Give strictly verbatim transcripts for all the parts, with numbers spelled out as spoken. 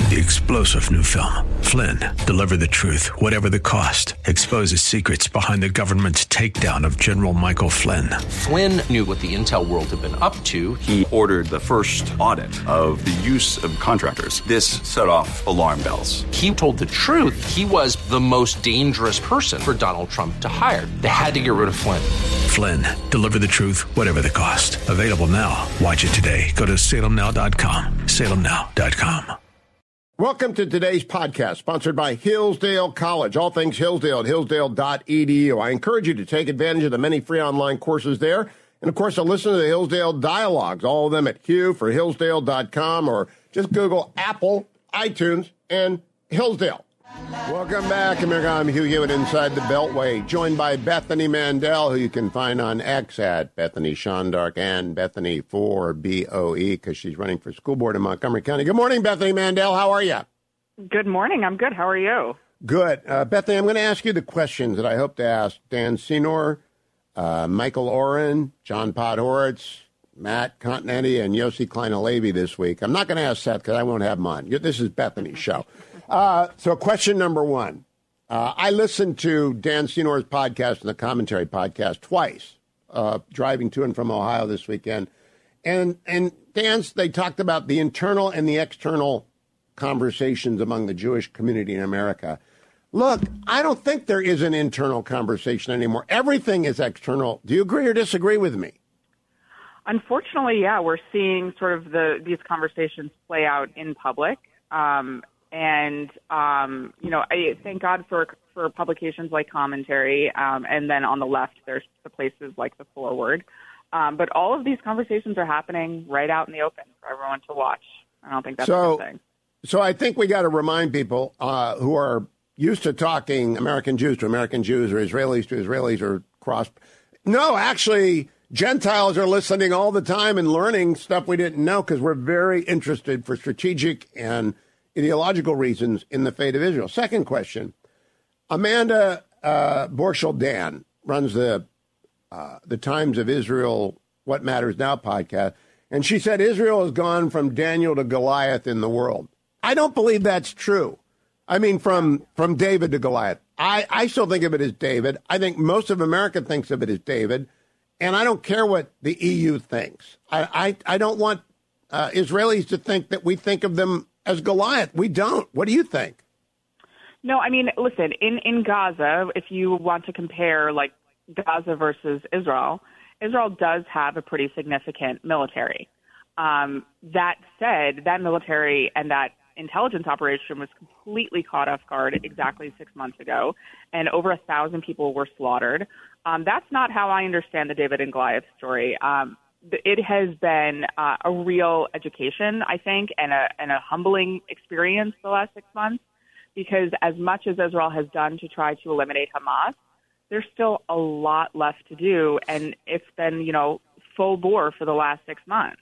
The explosive new film, Flynn, deliver the truth, whatever the cost, exposes secrets behind the government's takedown of General Michael Flynn. Flynn knew what the intel world had been up to. He ordered the first audit of the use of contractors. This set off alarm bells. He told the truth. He was the most dangerous person for Donald Trump to hire. They had to get rid of Flynn. Flynn, deliver the truth, whatever the cost. Available now. Watch it today. Go to salem now dot com. salem now dot com. Welcome to today's podcast, sponsored by Hillsdale College. All things Hillsdale at hillsdale dot e d u. I encourage you to take advantage of the many free online courses there. And, of course, to listen to the Hillsdale Dialogues, all of them at Hugh for hillsdale dot com, or just Google Apple, iTunes, and Hillsdale. Welcome back, America. I'm Hugh Hewitt inside the Beltway, joined by Bethany Mandel, who you can find on X at Bethany Shondark and Bethany for B O E, because she's running for school board in Montgomery County. Good morning, Bethany Mandel. How are you? Good morning. I'm good. How are you? Good. Uh, Bethany, I'm going to ask you the questions that I hope to ask Dan Senor, uh, Michael Oren, John Podhoretz, Matt Continetti, and Yossi Klein-Halevi this week. I'm not going to ask Seth because I won't have him on. This is Bethany's show. Uh, so question number one. Uh, I listened to Dan Senor's podcast and the commentary podcast twice, uh, driving to and from Ohio this weekend. And, and Dan's, they talked about the internal and the external conversations among the Jewish community in America. Look, I don't think there is an internal conversation anymore. Everything is external. Do you agree or disagree with me? Unfortunately, yeah, we're seeing sort of the these conversations play out in public. Um, and, um, you know, I thank God for for publications like Commentary. Um, and then on the left, there's the places like The Forward. Um, but all of these conversations are happening right out in the open for everyone to watch. I don't think that's so, a good thing. So I think we got to remind people uh, who are used to talking American Jews to American Jews or Israelis to Israelis or cross. No, actually, Gentiles are listening all the time and learning stuff we didn't know because we're very interested for strategic and ideological reasons in the fate of Israel. Second question. Amanda uh, Borschel-Dan runs the uh, the Times of Israel What Matters Now podcast, and she said Israel has gone from Daniel to Goliath in the world. I don't believe that's true. I mean, from from David to Goliath. I, I still think of it as David. I think most of America thinks of it as David. And I don't care what the E U thinks. I, I, I don't want uh, Israelis to think that we think of them as Goliath. We don't. What do you think? No, I mean, listen, in, in Gaza, if you want to compare, like, Gaza versus Israel, Israel does have a pretty significant military. Um, that said, that military and that intelligence operation was completely caught off guard exactly six months ago, and over a thousand people were slaughtered. Um, that's not how I understand the David and Goliath story. Um, it has been uh, a real education, I think, and a, and a humbling experience the last six months, because as much as Israel has done to try to eliminate Hamas, there's still a lot left to do, and it's been, you know, full bore for the last six months.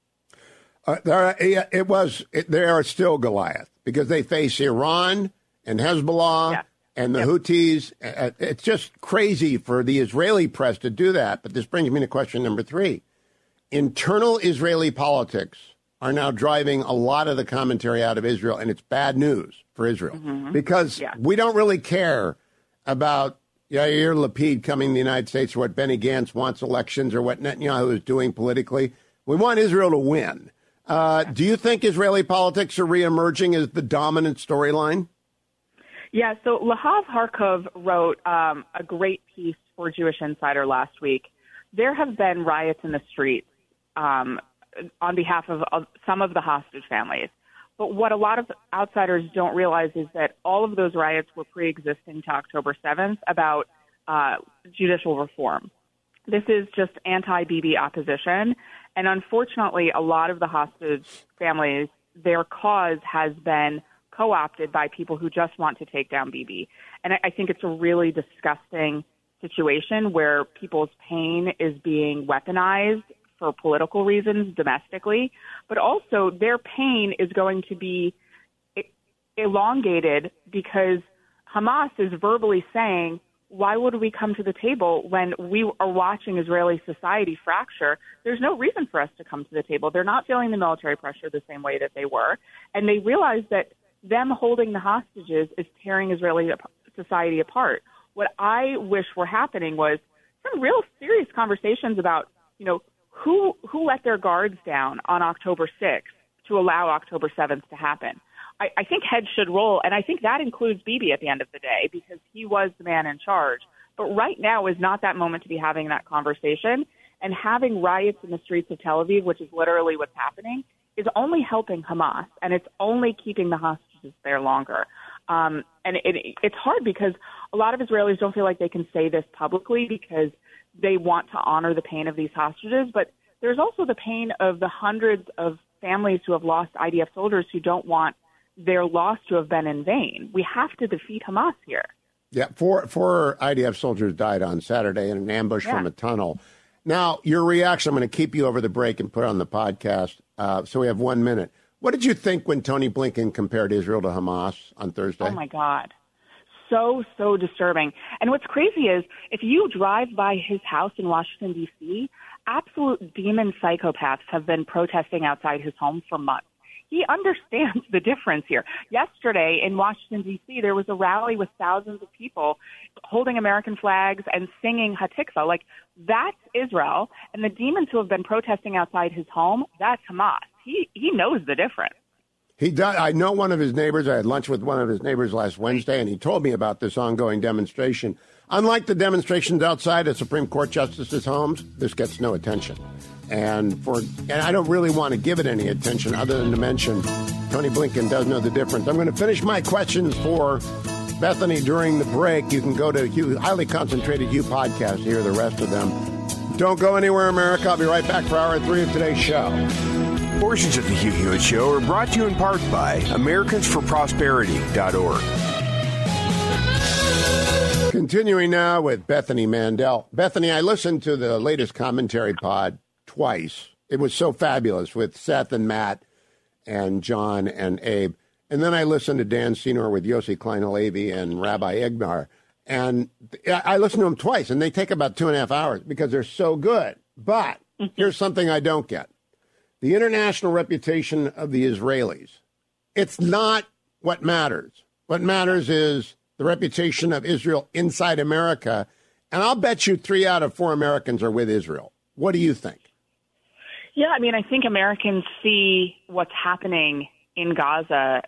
Uh, there, it was. It, they are still Goliath because they face Iran and Hezbollah yeah. and the yep. Houthis. Uh, it's just crazy for the Israeli press to do that. But this brings me to question number three. Internal Israeli politics are now driving a lot of the commentary out of Israel, and it's bad news for Israel mm-hmm. because yeah. we don't really care about Yair Lapid coming to the United States or what Benny Gantz wants elections or what Netanyahu is doing politically. We want Israel to win. Uh, do you think Israeli politics are reemerging as the dominant storyline? Yeah, so Lahav Harkov wrote um, a great piece for Jewish Insider last week. There have been riots in the streets um, on behalf of, of some of the hostage families. But what a lot of outsiders don't realize is that all of those riots were pre-existing to October seventh about uh, judicial reform. This is just anti-Bibi opposition. And unfortunately, a lot of the hostage families, their cause has been co-opted by people who just want to take down Bibi. And I, I think it's a really disgusting situation where people's pain is being weaponized for political reasons domestically, but also their pain is going to be elongated because Hamas is verbally saying, why would we come to the table when we are watching Israeli society fracture? There's no reason for us to come to the table. They're not feeling the military pressure the same way that they were. And they realize that them holding the hostages is tearing Israeli society apart. What I wish were happening was some real serious conversations about, you know, who who let their guards down on October sixth to allow October seventh to happen. I, I think heads should roll, and I think that includes Bibi at the end of the day because he was the man in charge. But right now is not that moment to be having that conversation, and having riots in the streets of Tel Aviv, which is literally what's happening, is only helping Hamas, and it's only keeping the hostages there longer. Um, and it, it's hard because a lot of Israelis don't feel like they can say this publicly because they want to honor the pain of these hostages, but there's also the pain of the hundreds of families who have lost I D F soldiers who don't want their loss to have been in vain. We have to defeat Hamas here. Yeah, four, four I D F soldiers died on Saturday in an ambush yeah. from a tunnel. Now, your reaction, I'm going to keep you over the break and put it on the podcast, uh, so we have one minute. What did you think when Tony Blinken compared Israel to Hamas on Thursday? Oh, my God. So, so disturbing. And what's crazy is if you drive by his house in Washington, D C, absolute demon psychopaths have been protesting outside his home for months. He understands the difference here. Yesterday in Washington, D C, there was a rally with thousands of people holding American flags and singing Hatikva. Like, that's Israel. And the demons who have been protesting outside his home, that's Hamas. He he knows the difference. He does. I know one of his neighbors. I had lunch with one of his neighbors last Wednesday, and he told me about this ongoing demonstration. Unlike the demonstrations outside of Supreme Court justices' homes, this gets no attention. And for and I don't really want to give it any attention other than to mention Tony Blinken does know the difference. I'm going to finish my questions for Bethany during the break. You can go to Hugh, Highly Concentrated Hugh podcast to hear the rest of them. Don't go anywhere, America. I'll be right back for hour three of today's show. Portions of the Hugh Hewitt Show are brought to you in part by Americans for Prosperity dot org. Continuing now with Bethany Mandel. Bethany, I listened to the latest commentary pod twice. It was so fabulous with Seth and Matt and John and Abe. And then I listened to Dan Senor with Yossi Klein-Halevi and Rabbi Ignar. And I listened to them twice, and they take about two and a half hours because they're so good. But here's something I don't get. The international reputation of the Israelis. It's not what matters. What matters is the reputation of Israel inside America. And I'll bet you three out of four Americans are with Israel. What do you think? Yeah, I mean, I think Americans see what's happening in Gaza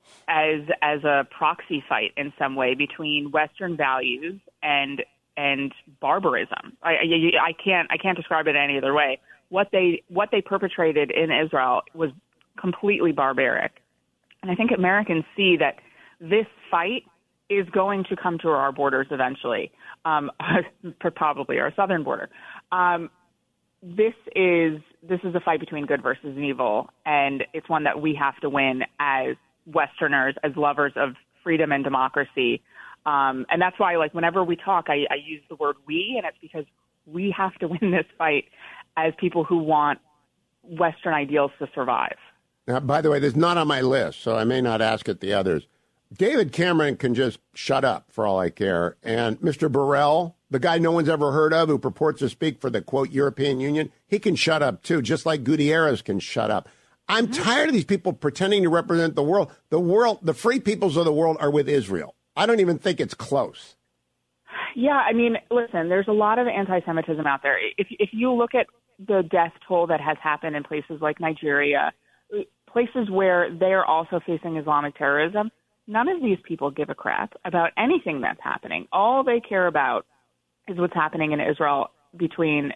as as a proxy fight in some way between Western values and and barbarism. I, I, I can't I can't describe it any other way. What they what they perpetrated in Israel was completely barbaric, and I think Americans see that this fight is going to come to our borders eventually, um, probably our southern border. Um, this is this is a fight between good versus evil, and it's one that we have to win as Westerners, as lovers of freedom and democracy. Um, and that's why, like, whenever we talk, I, I use the word we, and it's because we have to win this fight as people who want Western ideals to survive. Now, by the way, this is not on my list, so I may not ask it the others. David Cameron can just shut up for all I care. And Mister Borrell, the guy no one's ever heard of who purports to speak for the, quote, European Union, he can shut up, too, just like Gutierrez can shut up. I'm mm-hmm. tired of these people pretending to represent the world. The world, the free peoples of the world are with Israel. I don't even think it's close. Yeah, I mean, listen, there's a lot of anti-Semitism out there. If if you look at the death toll that has happened in places like Nigeria, places where they're also facing Islamic terrorism, none of these people give a crap about anything that's happening. All they care about is what's happening in Israel between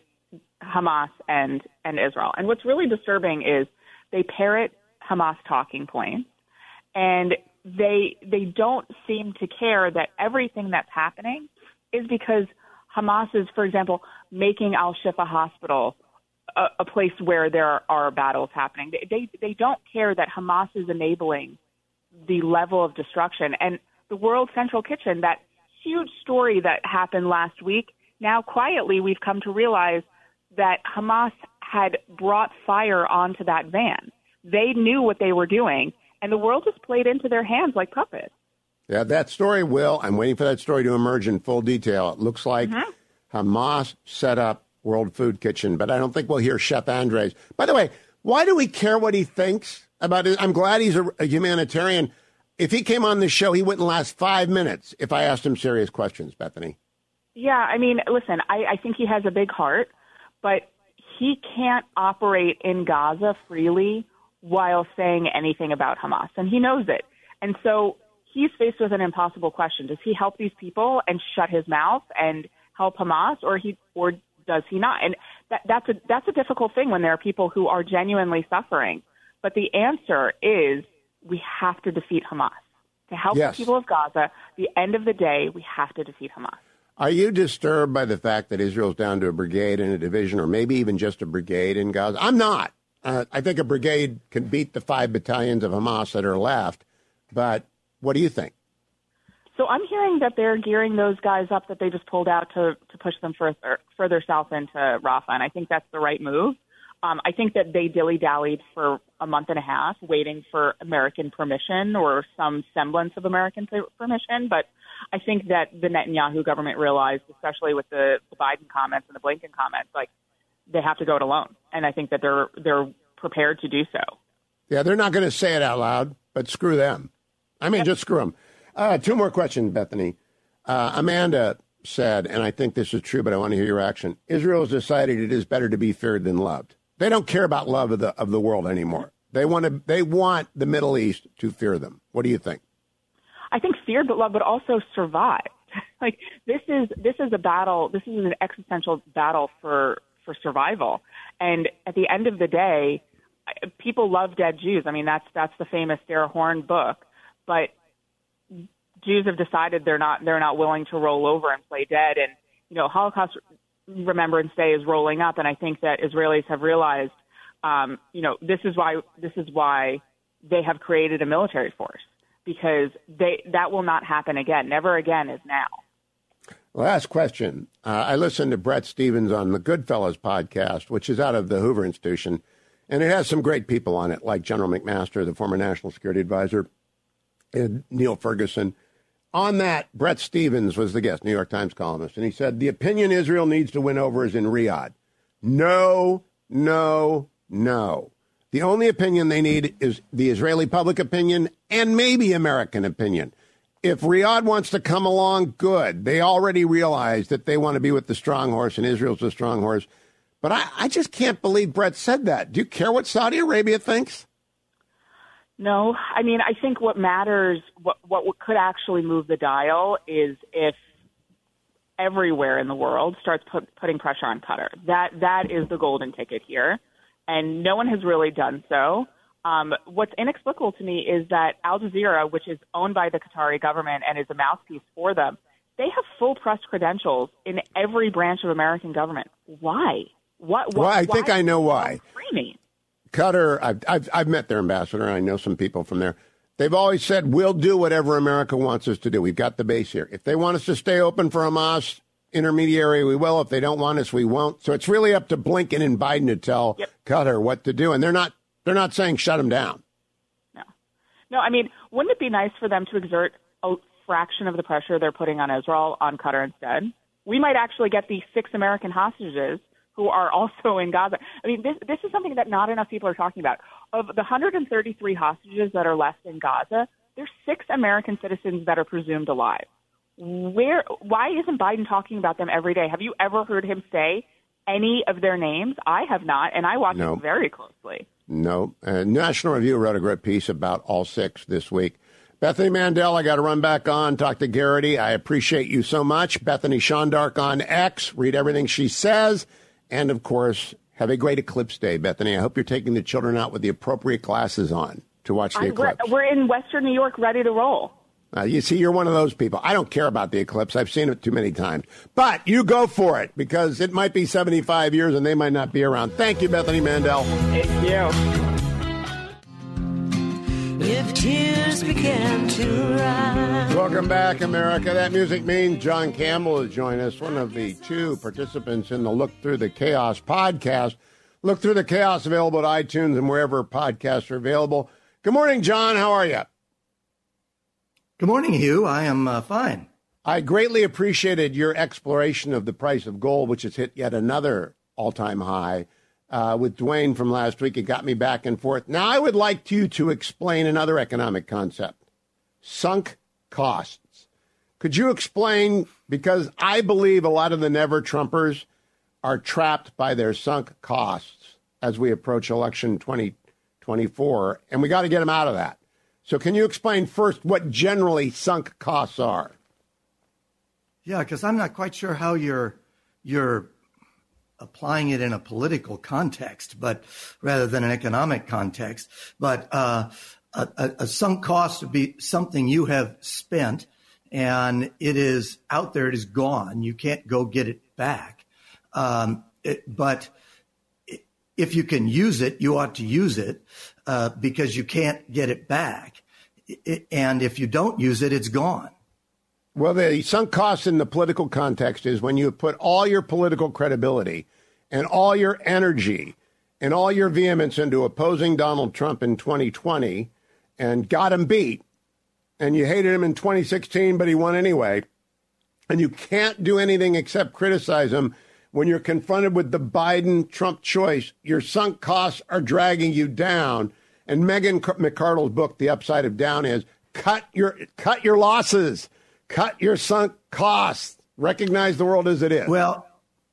Hamas and, and Israel. And what's really disturbing is they parrot Hamas talking points, and they they don't seem to care that everything that's happening is because Hamas is, for example, making Al-Shifa Hospital a, a place where there are battles happening. They, they they don't care that Hamas is enabling the level of destruction. And the World Central Kitchen, that huge story that happened last week, now quietly we've come to realize that Hamas had brought fire onto that van. They knew what they were doing, and the world just played into their hands like puppets. Yeah, that story will. I'm waiting for that story to emerge in full detail. It looks like mm-hmm. Hamas set up World Food Kitchen, but I don't think we'll hear Chef Andres. By the way, why do we care what he thinks about it? I'm glad he's a, a humanitarian. if he came on the show, he wouldn't last five minutes if I asked him serious questions, Bethany. Yeah, I mean, listen, I, I think he has a big heart, but he can't operate in Gaza freely while saying anything about Hamas, and he knows it. And so he's faced with an impossible question. Does he help these people and shut his mouth and help Hamas, or he or does he not? And that, that's a that's a difficult thing when there are people who are genuinely suffering. But the answer is we have to defeat Hamas. To help yes. the people of Gaza, at the end of the day, we have to defeat Hamas. Are you disturbed by the fact that Israel's down to a brigade and a division, or maybe even just a brigade in Gaza? I'm not. Uh, I think a brigade can beat the five battalions of Hamas that are left. But what do you think? So I'm hearing that they're gearing those guys up that they just pulled out to, to push them further, further south into Rafah, and I think that's the right move. Um, I think that they dilly-dallied for a month and a half waiting for American permission or some semblance of American permission, but I think that the Netanyahu government realized, especially with the, the Biden comments and the Blinken comments, like they have to go it alone, and I think that they're they're prepared to do so. Yeah, they're not going to say it out loud, but screw them. I mean, just screw them. Uh, two more questions, Bethany. Uh, Amanda said, and I think this is true, but I want to hear your reaction. Israel has decided it is better to be feared than loved. They don't care about love of the of the world anymore. They want to. They want the Middle East to fear them. What do you think? I think fear, but love, but also survive. Like this is this is a battle. This is an existential battle for for survival. And at the end of the day, people love dead Jews. I mean, that's that's the famous Sarah Horn book. But Jews have decided they're not they're not willing to roll over and play dead. And you know, Holocaust Remembrance Day is rolling up, and I think that Israelis have realized, um, you know, this is why this is why they have created a military force, because they that will not happen again. Never again is now. Last question. Uh, I listened to Bret Stephens on the Goodfellas podcast, which is out of the Hoover Institution, and it has some great people on it, like General McMaster, the former national security advisor, and Neil Ferguson. On that, Bret Stephens was the guest, New York Times columnist, and he said, the opinion Israel needs to win over is in Riyadh. No, no, no. The only opinion they need is the Israeli public opinion and maybe American opinion. If Riyadh wants to come along, good. They already realize that they want to be with the strong horse and Israel's the strong horse. But I, I just can't believe Bret said that. Do you care what Saudi Arabia thinks? No, I mean, I think what matters, what what could actually move the dial is if everywhere in the world starts put, putting pressure on Qatar. That that is the golden ticket here, and no one has really done so. Um, what's inexplicable to me is that Al Jazeera, which is owned by the Qatari government and is a mouthpiece for them, they have full press credentials in every branch of American government. Why? What? Well, I why think I know why. Screaming? Qatar, I've, I've, I've met their ambassador. I know some people from there. They've always said, we'll do whatever America wants us to do. We've got the base here. If they want us to stay open for Hamas intermediary, we will. If they don't want us, we won't. So it's really up to Blinken and Biden to tell yep. Qatar what to do. And they're not they're not saying shut them down. No. No, I mean, wouldn't it be nice for them to exert a fraction of the pressure they're putting on Israel on Qatar instead? We might actually get the six American hostages who are also in Gaza. I mean, this this is something that not enough people are talking about. Of the one hundred thirty-three hostages that are left in Gaza, there's six American citizens that are presumed alive. Where? Why isn't Biden talking about them every day? Have you ever heard him say any of their names? I have not, and I watch no. it very closely. No. Uh, National Review wrote a great piece about all six this week. Bethany Mandel, I got to run back on, talk to Garrity. I appreciate you so much. Bethany Shondark on X. Read everything she says. And, of course, have a great eclipse day, Bethany. I hope you're taking the children out with the appropriate glasses on to watch the I, eclipse. We're in Western New York ready to roll. Uh, you see, you're one of those people. I don't care about the eclipse. I've seen it too many times. But you go for it, because it might be seventy-five years and they might not be around. Thank you, Bethany Mandel. Thank you. If tears began to rise. Welcome back, America. That music means John Campbell has joined us, one of the two participants in the Look Through the Chaos podcast. Look Through the Chaos, available at iTunes and wherever podcasts are available. Good morning, John. How are you? Good morning, Hugh. I am uh, fine. I greatly appreciated your exploration of the price of gold, which has hit yet another all-time high. Uh, with Dwayne from last week, it got me back and forth. Now, I would like you to explain another economic concept. sunk costs. Could you explain, because I believe a lot of the never-Trumpers are trapped by their sunk costs as we approach election twenty twenty-four, and we got to get them out of that. So can you explain first what generally sunk costs are? Yeah, because I'm not quite sure how you're you're applying it in a political context, but rather than an economic context. But uh, a, a, a sunk cost would be something you have spent, and it is out there. It is gone. You can't go get it back. Um, it, but if you can use it, you ought to use it uh, because you can't get it back. It, and if you don't use it, it's gone. Well, the sunk cost in the political context is when you put all your political credibility and all your energy and all your vehemence into opposing Donald Trump in twenty twenty and got him beat, and you hated him in twenty sixteen, but he won anyway, and you can't do anything except criticize him. When you're confronted with the Biden-Trump choice, your sunk costs are dragging you down. And Megan McArdle's book, The Upside of Down, is cut your cut your losses, cut your sunk costs, recognize the world as it is. Well,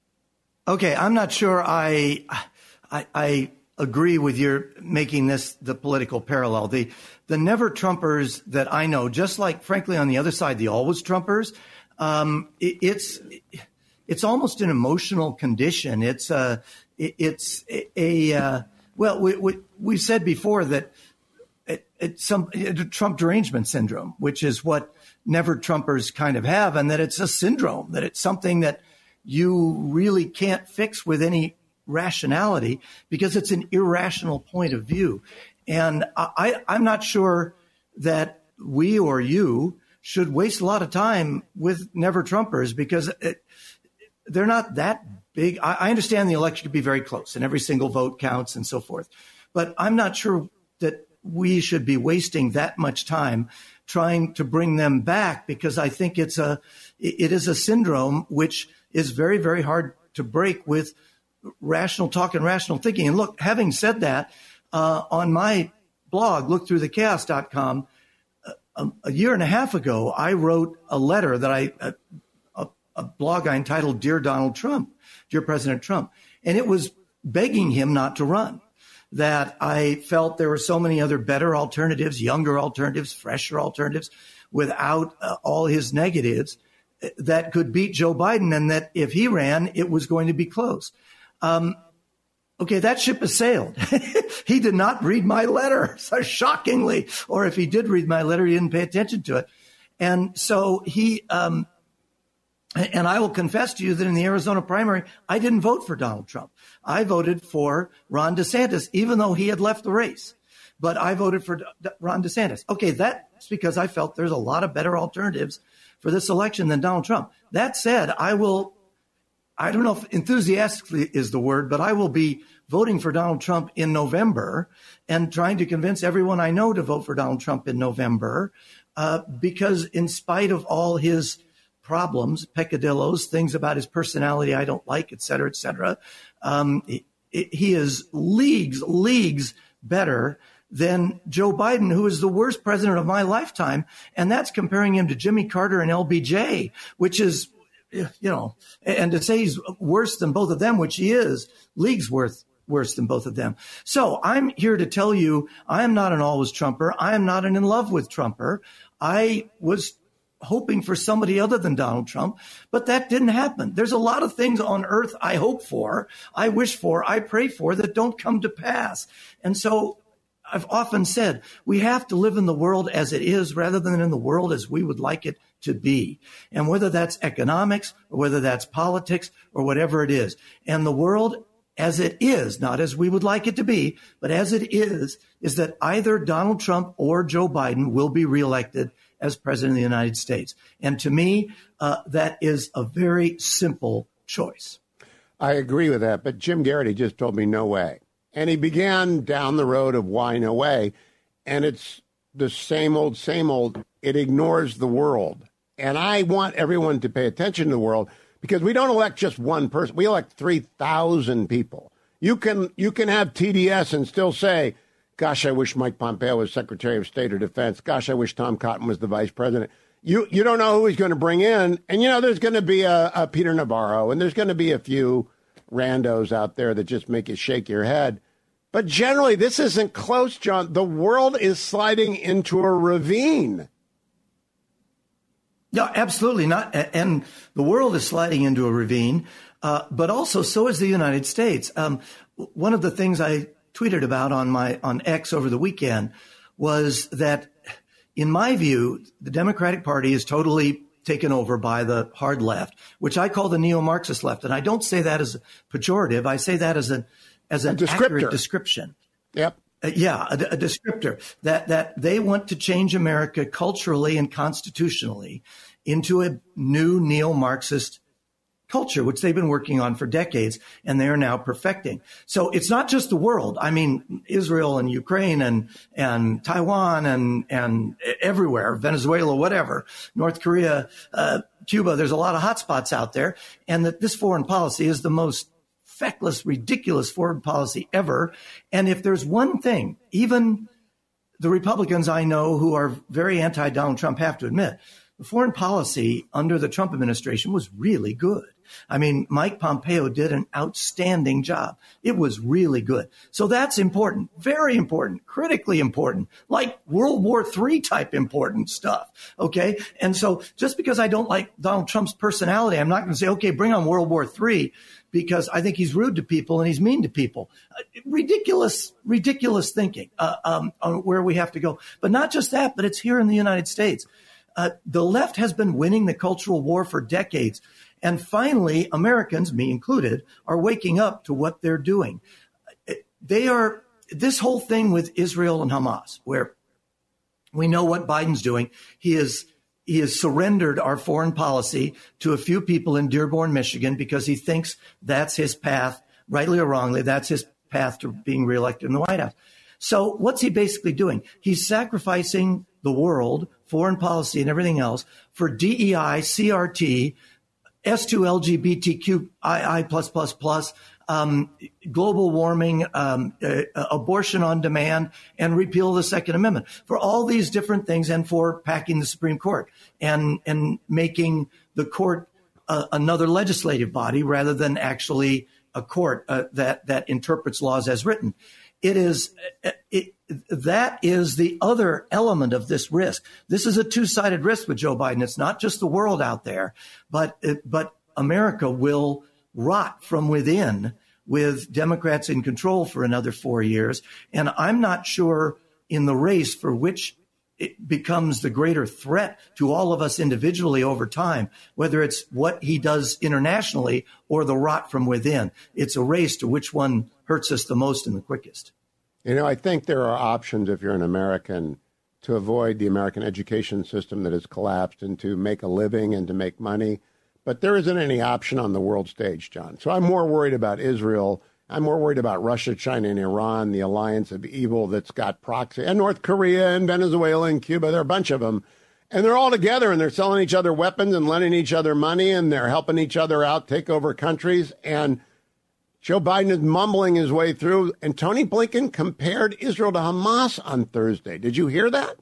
okay, I'm not sure I I, I agree with your making this the political parallel. The the never Trumpers that I know, just like, frankly, on the other side, the always Trumpers, um, it, it's. It, It's almost an emotional condition. It's a, it's a, a uh, well, we, we, we said before that it, it's some it, Trump derangement syndrome, which is what never Trumpers kind of have, and that it's a syndrome, that it's something that you really can't fix with any rationality because it's an irrational point of view. And I, I'm not sure that we or you should waste a lot of time with never Trumpers because it, they're not that big. I, I understand the election could be very close and every single vote counts and so forth. But I'm not sure that we should be wasting that much time trying to bring them back because I think it's a, it is a syndrome which is very, very hard to break with rational talk and rational thinking. And look, having said that, uh, on my blog, look through the chaos dot com, a, a year and a half ago, I wrote a letter that I, uh, a blog I entitled Dear Donald Trump, Dear President Trump. And it was begging him not to run, that I felt there were so many other better alternatives, younger alternatives, fresher alternatives without uh, all his negatives that could beat Joe Biden and that if he ran, it was going to be close. Um, okay, that ship has sailed. He did not read my letter, so shockingly, or if he did read my letter, he didn't pay attention to it. And so he, um, And I will confess to you that in the Arizona primary, I didn't vote for Donald Trump. I voted for Ron DeSantis, even though he had left the race. But I voted for Ron DeSantis. Okay, that's because I felt there's a lot of better alternatives for this election than Donald Trump. That said, I will, I don't know if enthusiastically is the word, but I will be voting for Donald Trump in November and trying to convince everyone I know to vote for Donald Trump in November, uh, because in spite of all his problems, peccadillos, things about his personality I don't like, et cetera, et cetera. Um, he, he is leagues, leagues better than Joe Biden, who is the worst president of my lifetime. And that's comparing him to Jimmy Carter and L B J, which is, you know, and to say he's worse than both of them, which he is, leagues worth worse than both of them. So I'm here to tell you, I am not an always Trumper. I am not an in love with Trumper. I was hoping for somebody other than Donald Trump, but that didn't happen. There's a lot of things on earth I hope for, I wish for, I pray for that don't come to pass. And so I've often said we have to live in the world as it is rather than in the world as we would like it to be. And whether that's economics or whether that's politics or whatever it is. And the world as it is, not as we would like it to be, but as it is, is that either Donald Trump or Joe Biden will be reelected as president of the United States. And to me, uh, that is a very simple choice. I agree with that. But Jim Garrity just told me no way. And he began down the road of why no way. And it's the same old, same old. It ignores the world. And I want everyone to pay attention to the world because we don't elect just one person. We elect three thousand people. You can you can have T D S and still say, Gosh, I wish Mike Pompeo was Secretary of State or Defense. Gosh, I wish Tom Cotton was the Vice President. You you don't know who he's going to bring in. And, you know, there's going to be a, a Peter Navarro, and there's going to be a few randos out there that just make you shake your head. But generally, this isn't close, John. The world is sliding into a ravine. Yeah, absolutely not. And the world is sliding into a ravine, uh, but also so is the United States. Um, one of the things I tweeted about on my on X over the weekend was that, in my view, the Democratic Party is totally taken over by the hard left, which I call the neo-Marxist left. And I don't say that as a pejorative. I say that as a as an accurate description. Yep. Uh, yeah, a, a descriptor that that they want to change America culturally and constitutionally into a new neo-Marxist culture, which they've been working on for decades, and they are now perfecting. So it's not just the world. I mean, Israel and Ukraine and and Taiwan and and everywhere, Venezuela, whatever, North Korea, uh, Cuba. There's a lot of hotspots out there, and that this foreign policy is the most feckless, ridiculous foreign policy ever. And if there's one thing, even the Republicans I know who are very anti-Donald Trump have to admit, the foreign policy under the Trump administration was really good. I mean, Mike Pompeo did an outstanding job. It was really good. So that's important, very important, critically important, like World War Three type important stuff. OK, and so just because I don't like Donald Trump's personality, I'm not going to say, OK, bring on World War Three, because I think he's rude to people and he's mean to people. Uh, ridiculous, ridiculous thinking uh, um, on where we have to go. But not just that, but it's here in the United States. Uh, the left has been winning the cultural war for decades. And finally, Americans, me included, are waking up to what they're doing. They are this whole thing with Israel and Hamas, where we know what Biden's doing. He is he has surrendered our foreign policy to a few people in Dearborn, Michigan, because he thinks that's his path, rightly or wrongly, that's his path to being reelected in the White House. So what's he basically doing? He's sacrificing the world, foreign policy and everything else for D E I, C R T, S two L G B T Q I I plus plus plus, um, global warming, um, uh, abortion on demand, and repeal of the Second Amendment, for all these different things, and for packing the Supreme Court and and making the court uh, another legislative body rather than actually a court uh, that that interprets laws as written. It is it, that is the other element of this risk. This is a two-sided risk with Joe Biden. It's not just the world out there, but but America will rot from within with Democrats in control for another four years. And I'm not sure in the race for which it becomes the greater threat to all of us individually over time, whether it's what he does internationally or the rot from within. It's a race to which one hurts us the most and the quickest. You know, I think there are options if you're an American to avoid the American education system that has collapsed and to make a living and to make money. But there isn't any option on the world stage, John. So I'm more worried about Israel. I'm more worried about Russia, China, and Iran, the alliance of evil that's got proxy, and North Korea and Venezuela and Cuba. There are a bunch of them. And they're all together, and they're selling each other weapons and lending each other money, and they're helping each other out, take over countries. And Joe Biden is mumbling his way through. And Tony Blinken compared Israel to Hamas on Thursday. Did you hear that?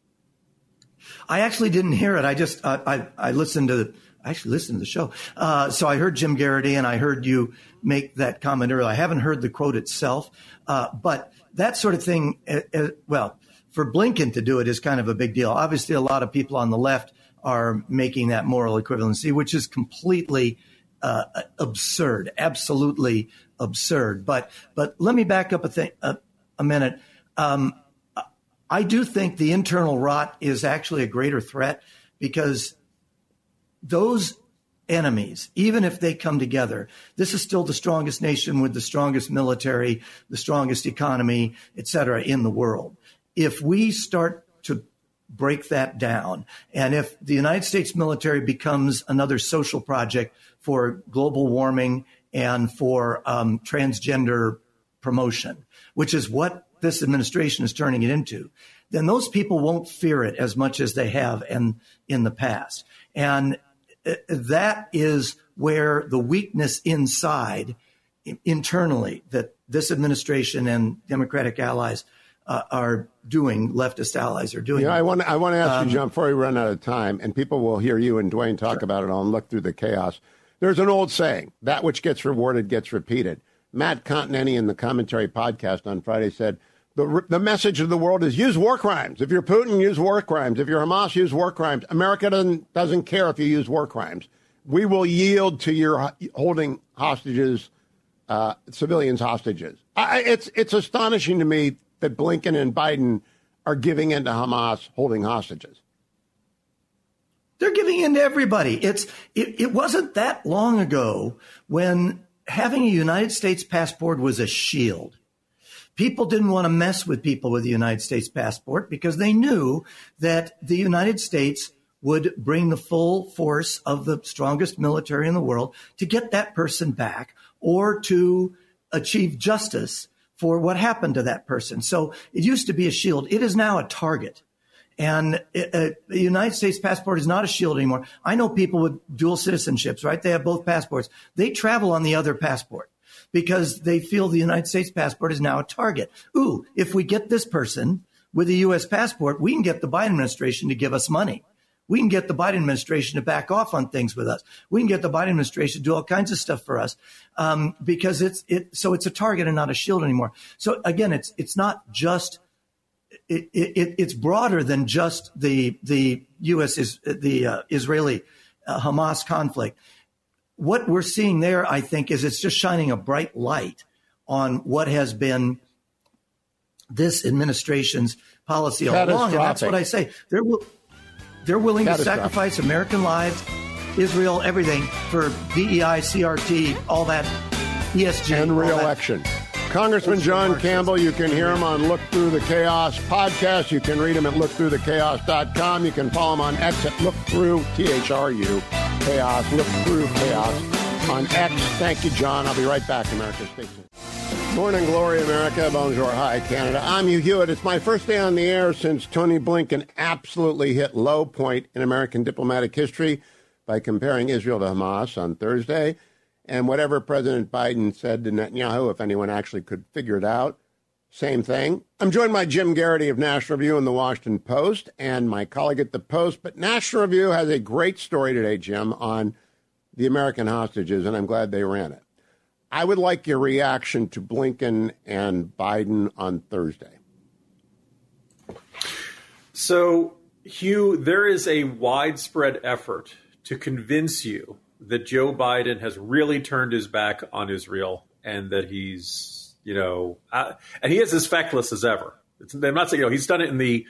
I actually didn't hear it. I just uh, I I listened to the, I actually listened to the show. Uh, so I heard Jim Garrity and I heard you make that comment earlier. I haven't heard the quote itself, uh, but that sort of thing. Uh, uh, well, for Blinken to do it is kind of a big deal. Obviously, a lot of people on the left are making that moral equivalency, which is completely uh, absurd, absolutely absurd. But but let me back up a thing a, a minute. Um, I do think the internal rot is actually a greater threat because those enemies, even if they come together, this is still the strongest nation with the strongest military, the strongest economy, et cetera, in the world. If we start to break that down, and if the United States military becomes another social project for global warming and for um, transgender promotion, which is what this administration is turning it into, then those people won't fear it as much as they have in, in the past. And that is where the weakness inside, internally, that this administration and Democratic allies uh, are doing, leftist allies are doing. Yeah, I want to I want to ask um, you, John, before we run out of time, and people will hear you and Dwayne talk sure. about it all and look through the chaos. There's an old saying, that which gets rewarded gets repeated. Matt Continetti in the Commentary podcast on Friday said, the, the message of the world is use war crimes. If you're Putin, use war crimes. If you're Hamas, use war crimes. America doesn't, doesn't care if you use war crimes. We will yield to your holding hostages, uh, civilians hostages. I, it's, it's astonishing to me that Blinken and Biden are giving in to Hamas holding hostages. They're giving in to everybody. It's it, it wasn't that long ago when having a United States passport was a shield. People didn't want to mess with people with a United States passport because they knew that the United States would bring the full force of the strongest military in the world to get that person back or to achieve justice for what happened to that person. So it used to be a shield. It is now a target. And a United States passport is not a shield anymore. I know people with dual citizenships, right? They have both passports. They travel on the other passport because they feel the United States passport is now a target. Ooh, if we get this person with a U S passport, we can get the Biden administration to give us money. We can get the Biden administration to back off on things with us. We can get the Biden administration to do all kinds of stuff for us um, because it's it. So it's a target and not a shield anymore. So again, it's it's not just it, it it's broader than just the the U S is the uh, Israeli uh, Hamas conflict. What we're seeing there, I think, is it's just shining a bright light on what has been this administration's policy all along, and that's what I say. There will. They're willing to sacrifice American lives, Israel, everything for D E I, C R T, all that, E S G. And re-election. Congressman John Campbell, you can hear him on Look Through the Chaos podcast. You can read him at look through the chaos dot com. You can follow him on X at Look Through, T H R U, Chaos, Look Through Chaos on X. Thank you, John. I'll be right back, America. Stay tuned. Morning, glory, America. Bonjour, hi, Canada. I'm Hugh Hewitt. It's my first day on the air since Tony Blinken absolutely hit low point in American diplomatic history by comparing Israel to Hamas on Thursday. And whatever President Biden said to Netanyahu, if anyone actually could figure it out, same thing. I'm joined by Jim Garrity of National Review and the Washington Post and my colleague at the Post. But National Review has a great story today, Jim, on the American hostages, and I'm glad they ran it. I would like your reaction to Blinken and Biden on Thursday. So, Hugh, there is a widespread effort to convince you that Joe Biden has really turned his back on Israel and that he's, you know, uh, and he is as feckless as ever. It's, I'm not saying, you know, he's done it in the,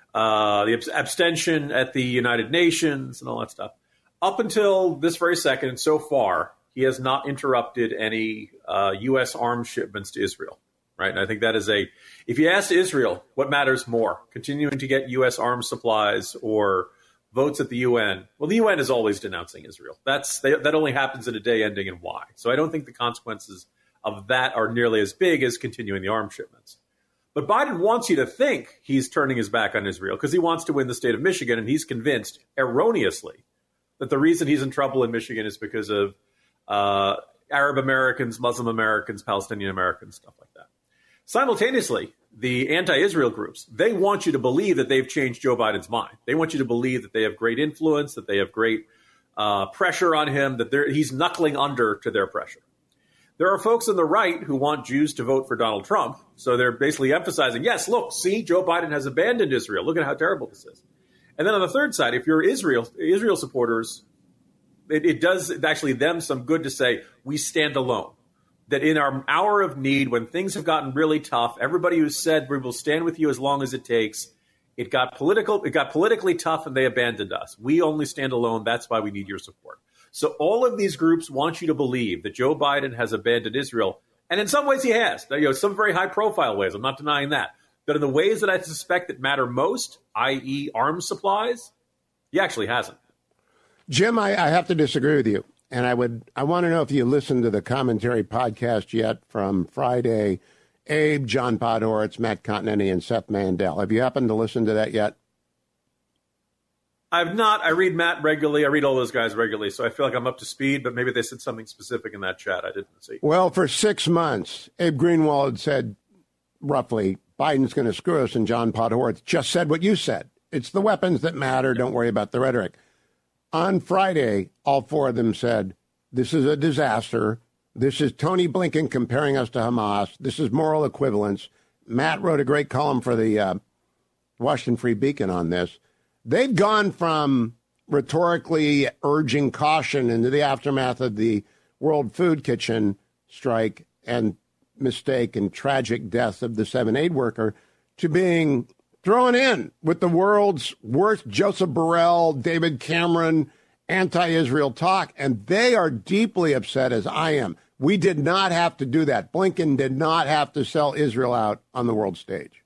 uh, the abstention at the United Nations and all that stuff. Up until this very second, so far, he has not interrupted any uh, U S arms shipments to Israel, right? And I think that is a, if you ask Israel what matters more, continuing to get U S arms supplies or votes at the U N, well, the U N is always denouncing Israel. That's they, that only happens in a day ending in Y. So I don't think the consequences of that are nearly as big as continuing the arms shipments. But Biden wants you to think he's turning his back on Israel because he wants to win the state of Michigan, and he's convinced erroneously that the reason he's in trouble in Michigan is because of Uh, Arab Americans, Muslim Americans, Palestinian Americans, stuff like that. Simultaneously, the anti-Israel groups, they want you to believe that they've changed Joe Biden's mind. They want you to believe that they have great influence, that they have great uh, pressure on him, that he's knuckling under to their pressure. There are folks on the right who want Jews to vote for Donald Trump. So they're basically emphasizing, yes, look, see, Joe Biden has abandoned Israel. Look at how terrible this is. And then on the third side, if you're Israel, Israel supporters, It, it does actually them some good to say we stand alone, that in our hour of need, when things have gotten really tough, everybody who said we will stand with you as long as it takes, it got political. It got politically tough and they abandoned us. We only stand alone. That's why we need your support. So all of these groups want you to believe that Joe Biden has abandoned Israel. And in some ways he has, you know, some very high profile ways. I'm not denying that. But in the ways that I suspect that matter most, that is arms supplies, he actually hasn't. Jim, I, I have to disagree with you. And I would I want to know if you listened to the Commentary podcast yet from Friday. Abe, John Podhoretz, Matt Continetti, and Seth Mandel. Have you happened to listen to that yet? I've not. I read Matt regularly. I read all those guys regularly. So I feel like I'm up to speed, but maybe they said something specific in that chat I didn't see. Well, for six months, Abe Greenwald said roughly Biden's going to screw us, and John Podhoretz just said what you said. It's the weapons that matter. Don't worry about the rhetoric. On Friday, all four of them said, this is a disaster. This is Tony Blinken comparing us to Hamas. This is moral equivalence. Matt wrote a great column for the uh, Washington Free Beacon on this. They've gone from rhetorically urging caution into the aftermath of the World Food Kitchen strike and mistake and tragic death of the seven aid worker to being thrown in with the world's worst Joseph Borrell, David Cameron, anti-Israel talk. And they are deeply upset, as I am. We did not have to do that. Blinken did not have to sell Israel out on the world stage.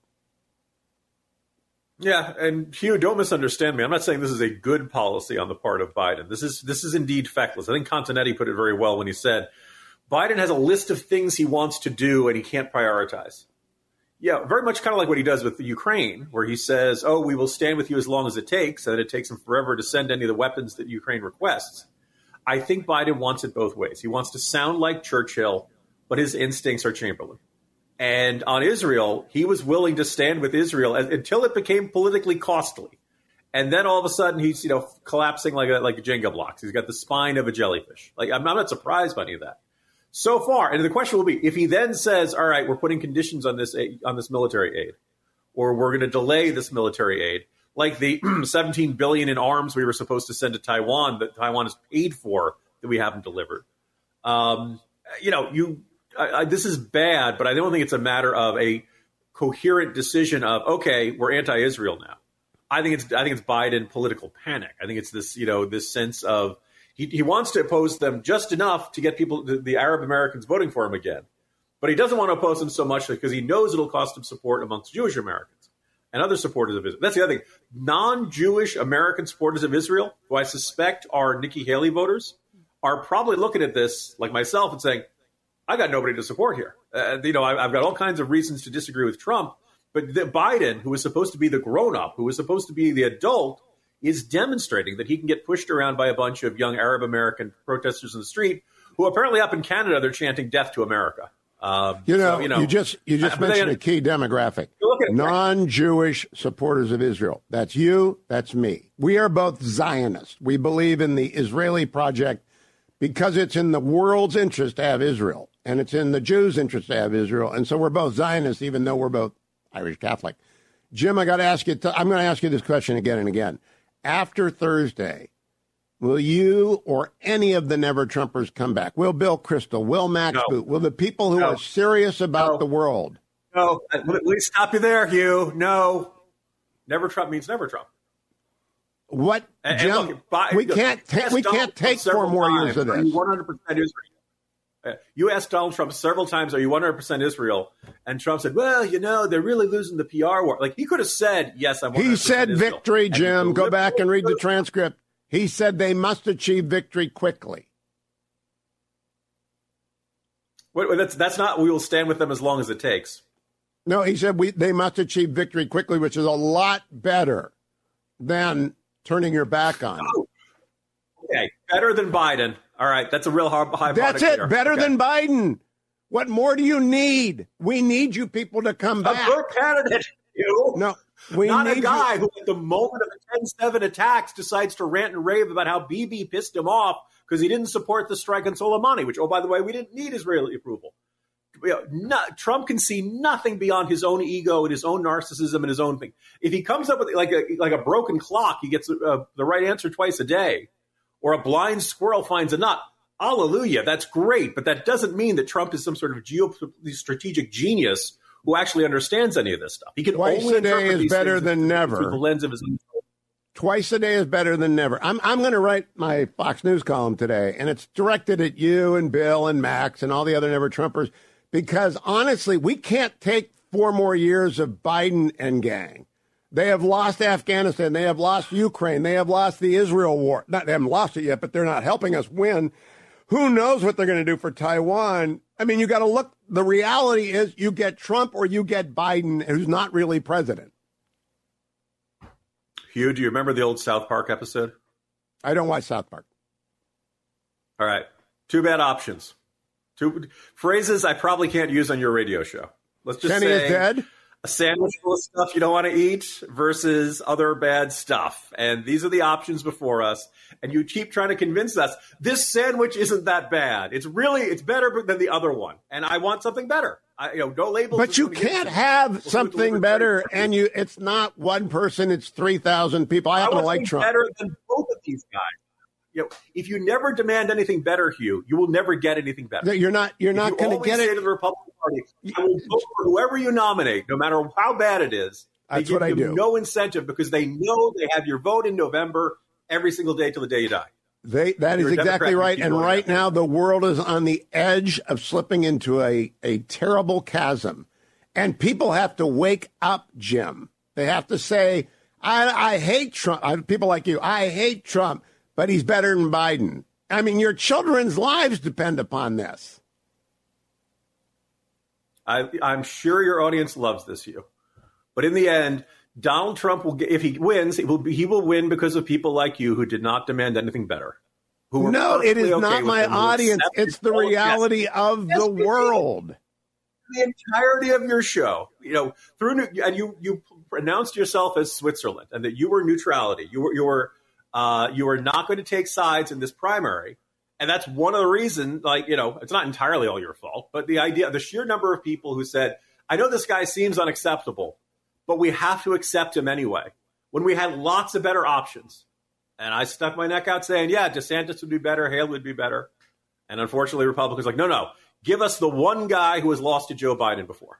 Yeah, and Hugh, don't misunderstand me. I'm not saying this is a good policy on the part of Biden. This is this is indeed feckless. I think Continetti put it very well when he said, Biden has a list of things he wants to do and he can't prioritize. Yeah, very much kind of like what he does with the Ukraine, where he says, oh, we will stand with you as long as it takes, and it takes him forever to send any of the weapons that Ukraine requests. I think Biden wants it both ways. He wants to sound like Churchill, but his instincts are Chamberlain. And on Israel, he was willing to stand with Israel as, until it became politically costly. And then all of a sudden, he's you know collapsing like a, like a Jenga blocks. He's got the spine of a jellyfish. Like I'm not surprised by any of that. So far, and the question will be, if he then says, all right, we're putting conditions on this aid, on this military aid, or we're going to delay this military aid, like the seventeen billion dollars in arms we were supposed to send to Taiwan that Taiwan has paid for that we haven't delivered. Um, you know, you I, I, this is bad, but I don't think it's a matter of a coherent decision of, okay, we're anti-Israel now. I think it's I think it's Biden political panic. I think it's this, you know, this sense of He, he wants to oppose them just enough to get people, the, the Arab Americans, voting for him again. But he doesn't want to oppose them so much because he knows it'll cost him support amongst Jewish Americans and other supporters of Israel. That's the other thing. Non-Jewish American supporters of Israel, who I suspect are Nikki Haley voters, are probably looking at this, like myself, and saying, I got nobody to support here. Uh, you know, I, I've got all kinds of reasons to disagree with Trump. But the Biden, who is supposed to be the grown-up, who is supposed to be the adult, is demonstrating that he can get pushed around by a bunch of young Arab American protesters in the street who apparently up in Canada, they're chanting death to America. Um, you, know, so, you know, you just you just uh, mentioned they, a key demographic. Non-Jewish supporters of Israel. That's you. That's me. We are both Zionists. We believe in the Israeli project because it's in the world's interest to have Israel, and it's in the Jews' interest to have Israel. And so we're both Zionists, even though we're both Irish Catholic. Jim, I got to ask you, I'm going to ask you this question again and again. After Thursday, will you or any of the Never Trumpers come back? Will Bill Kristol? Will Max no. Boot? Will the people who no. are serious about no. the world? No. Let me stop you there, Hugh. No. Never Trump means never Trump. What, and, Jim? And look, by, we can't, ta- we can't take four more years of this. one hundred percent Israel. You asked Donald Trump several times, are you one hundred percent Israel? And Trump said, well, you know, they're really losing the P R war. Like, he could have said, yes, I'm one hundred percent He said Israel. victory, Jim. Go back and read the transcript. He said they must achieve victory quickly. Wait, wait, that's, that's not, we will stand with them as long as it takes. No, he said we they must achieve victory quickly, which is a lot better than turning your back on them. Oh. Okay, better than Biden. All right, that's a real high bar. That's it. There. Better okay. than Biden. What more do you need? We need you people to come back. A good candidate. You. No, we not need a guy you. who, at the moment of the ten seven attacks, decides to rant and rave about how Bibi pissed him off because he didn't support the strike on Soleimani. Which, oh, by the way, we didn't need Israeli approval. You know, not, Trump can see nothing beyond his own ego and his own narcissism and his own thing. If he comes up with like a like a broken clock, he gets uh, the right answer twice a day. Or a blind squirrel finds a nut. Hallelujah, that's great. But that doesn't mean that Trump is some sort of geostrategic genius who actually understands any of this stuff. He can Twice only a day is better than never. Through the lens of his own. Twice a day is better than never. I'm I'm going to write my Fox News column today, and it's directed at you and Bill and Max and all the other Never Trumpers, because honestly, we can't take four more years of Biden and gang. They have lost Afghanistan. They have lost Ukraine. They have lost the Israel war. Not, they haven't lost it yet, but they're not helping us win. Who knows what they're going to do for Taiwan? I mean, you got to look. The reality is you get Trump or you get Biden, who's not really president. Hugh, do you remember the old South Park episode? I don't watch South Park. All right. Two bad options. Two phrases I probably can't use on your radio show. Let's just Kenny say, is dead? a sandwich full of stuff you don't want to eat versus other bad stuff. And these are the options before us. And you keep trying to convince us this sandwich isn't that bad. It's really, it's better than the other one. And I want something better. I, you know, no labels. But you can't have we'll something better. And you, it's not one person. It's three thousand people. I happen to like Trump. Better than both of these guys. You know, if you never demand anything better, Hugh, you will never get anything better. You're not. You're not going to get say it. To the Republican Party, I will vote for whoever you nominate, no matter how bad it is. They That's give what I you do. No incentive because they know they have your vote in November every single day till the day you die. They, that You're is exactly right. And right that. now, the world is on the edge of slipping into a, a terrible chasm. And people have to wake up, Jim. They have to say, I, I hate Trump. I, people like you, I hate Trump, but he's better than Biden. I mean, your children's lives depend upon this. I, I'm sure your audience loves this, Hugh. But in the end, Donald Trump will get, if he wins, he will be, he will win because of people like you who did not demand anything better. Who were no, it is okay not my audience. It's the reality yes. of yes, the world. The entirety of your show, you know, through and you you announced yourself as Switzerland and that you were neutrality. You were you were uh, you were not going to take sides in this primary, and that's one of the reasons. Like you know, it's not entirely all your fault, but the idea, the sheer number of people who said, "I know this guy seems unacceptable, but we have to accept him anyway." When we had lots of better options. And I stuck my neck out saying, yeah, DeSantis would be better, Hale would be better. And unfortunately, Republicans are like, no, no, give us the one guy who has lost to Joe Biden before.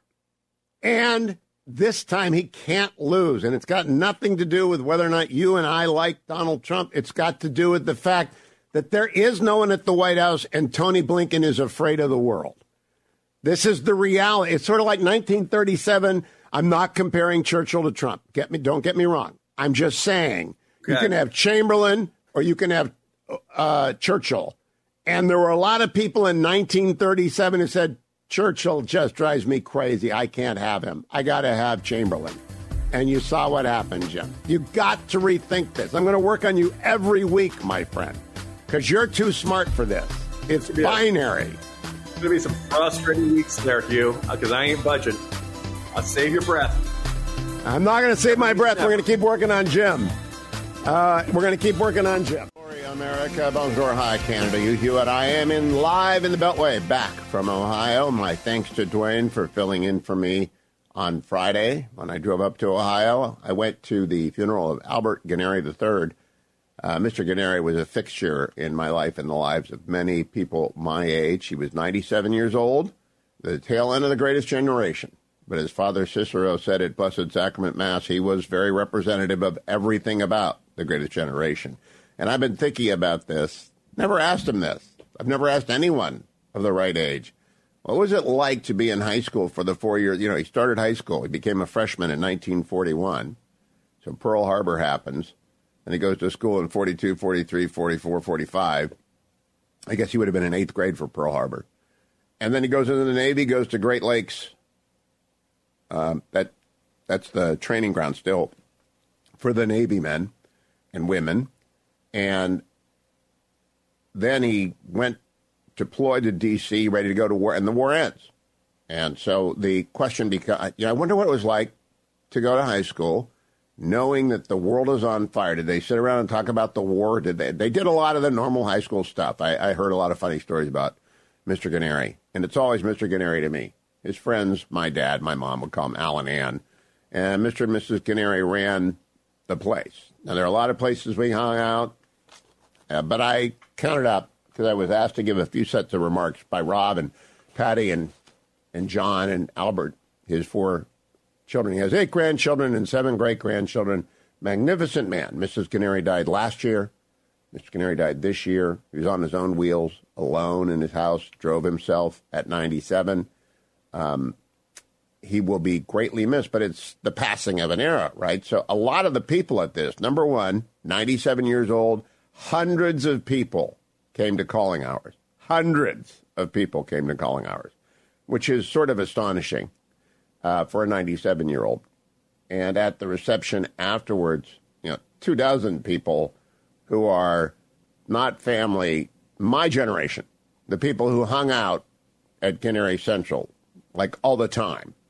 And this time he can't lose. And it's got nothing to do with whether or not you and I like Donald Trump. It's got to do with the fact that there is no one at the White House and Tony Blinken is afraid of the world. This is the reality. It's sort of like nineteen thirty-seven. I'm not comparing Churchill to Trump. Get me, don't get me wrong. I'm just saying. You can have Chamberlain or you can have uh, Churchill. And there were a lot of people in nineteen thirty-seven who said, Churchill just drives me crazy. I can't have him. I got to have Chamberlain. And you saw what happened, Jim. You got to rethink this. I'm going to work on you every week, my friend, because you're too smart for this. It's yeah. binary. There's going to be some frustrating weeks there, Hugh, because I ain't budging. I'll save your breath. I'm not going to save my breath. We're going to keep working on Jim. Uh, we're going to keep working on Jim. America, bonjour, hi, Canada. You Hewitt. I am in live in the Beltway, back from Ohio. My thanks to Dwayne for filling in for me on Friday when I drove up to Ohio. I went to the funeral of Albert Ghaneri the third. Uh, Mister Ghaneri was a fixture in my life and the lives of many people my age. He was ninety-seven years old, the tail end of the greatest generation. But as Father Cicero said at Blessed Sacrament Mass, he was very representative of everything about the greatest generation. And I've been thinking about this. Never asked him this. I've never asked anyone of the right age. What was it like to be in high school for the four years? You know, he started high school. He became a freshman in nineteen forty-one. So Pearl Harbor happens. And he goes to school in forty-two, forty-three, forty-four, forty-five. I guess he would have been in eighth grade for Pearl Harbor. And then he goes into the Navy, goes to Great Lakes. Um, that that's the training ground still for the Navy men and women. And then he went deployed to D C, ready to go to war, and the war ends. And so the question becomes, you know, I wonder what it was like to go to high school, knowing that the world is on fire. Did they sit around and talk about the war? Did they? They did a lot of the normal high school stuff. I, I heard a lot of funny stories about Mister Ghaneri, and it's always Mister Ghaneri to me. His friends, my dad, my mom would call him Al and Ann, and Mister and Missus Ghaneri ran the place. Now, there are a lot of places we hung out, uh, but I counted up because I was asked to give a few sets of remarks by Rob and Patty and, and John and Albert, his four children. He has eight grandchildren and seven great-grandchildren. Magnificent man. Missus Ghaneri died last year. Mister Ghaneri died this year. He was on his own wheels, alone in his house, drove himself at ninety-seven. Um, he will be greatly missed, but it's the passing of an era, right? So a lot of the people at this, number one, ninety-seven years old, hundreds of people came to calling hours. Hundreds of people came to calling hours, which is sort of astonishing uh, for a ninety-seven-year-old. And at the reception afterwards, you know, two dozen people who are not family, my generation, the people who hung out at Ghaneri Central, like all the time,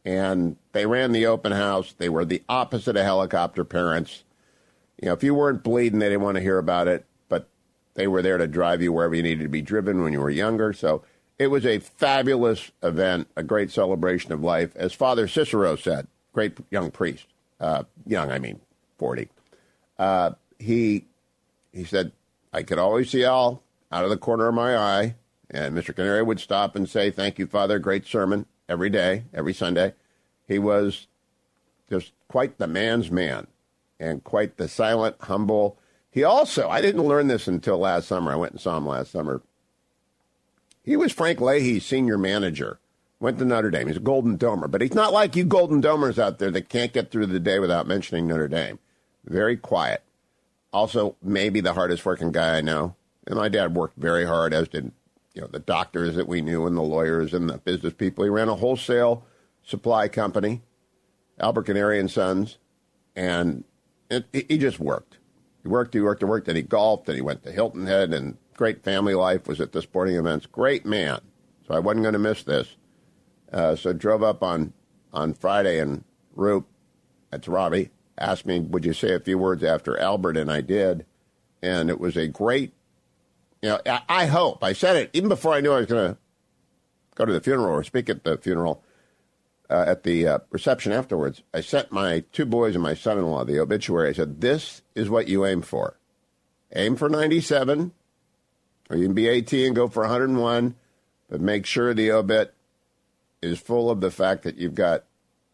And they ran the open house. They were the opposite of helicopter parents. You know, if you weren't bleeding, they didn't want to hear about it. But they were there to drive you wherever you needed to be driven when you were younger. So it was a fabulous event, a great celebration of life. As Father Cicero said, great young priest, uh, young, I mean, forty. Uh, he he said, I could always see Al out of the corner of my eye. And Mister Canary would stop and say, thank you, Father, great sermon. Every day, every Sunday. He was just quite the man's man and quite the silent, humble. He also, I didn't learn this until last summer. I went and saw him last summer. He was Frank Leahy's senior manager. Went to Notre Dame. He's a Golden Domer. But he's not like you Golden Domers out there that can't get through the day without mentioning Notre Dame. Very quiet. Also, maybe the hardest working guy I know. And my dad worked very hard, as did you know, the doctors that we knew and the lawyers and the business people. He ran a wholesale supply company, Albert Canary and Sons, and it, he just worked. He worked, he worked, he worked, and he golfed, and he went to Hilton Head, and great family life, was at the sporting events. Great man. So I wasn't going to miss this. Uh, so drove up on, on Friday, and Roop, that's Robbie, asked me, would you say a few words after Albert, and I did. And it was a great You know, I, I hope, I said it even before I knew I was going to go to the funeral or speak at the funeral, uh, at the uh, reception afterwards. I sent my two boys and my son-in-law the obituary. I said, this is what you aim for. Aim for ninety-seven, or you can be eighteen and go for one hundred one, but make sure the obit is full of the fact that you've got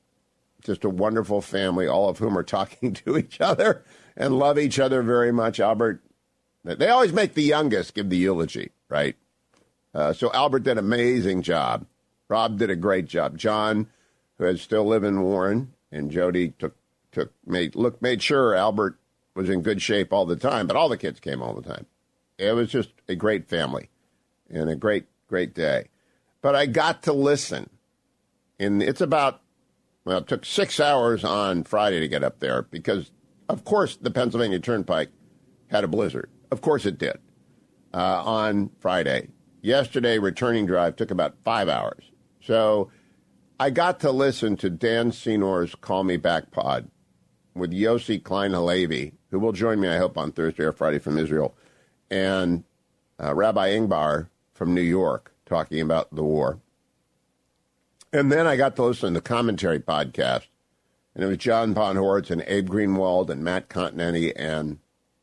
just a wonderful family, all of whom are talking to each other and love each other very much. Albert, they always make the youngest give the eulogy, right? Uh, so Albert did an amazing job. Rob did a great job. John, who is still living in Warren, and Jody took took made look made sure Albert was in good shape all the time, but all the kids came all the time. It was just a great family and a great great day. But I got to listen, and it's about well, it took six hours on Friday to get up there because, of course, the Pennsylvania Turnpike had a blizzard. Of course it did, uh, on Friday. Yesterday, returning drive took about five hours. So I got to listen to Dan Senor's Call Me Back pod with Yossi Klein Halevi, who will join me, I hope, on Thursday or Friday from Israel, and uh, Rabbi Ingbar from New York talking about the war. And then I got to listen to the commentary podcast, and it was John Bonhortz and Abe Greenwald and Matt Continetti and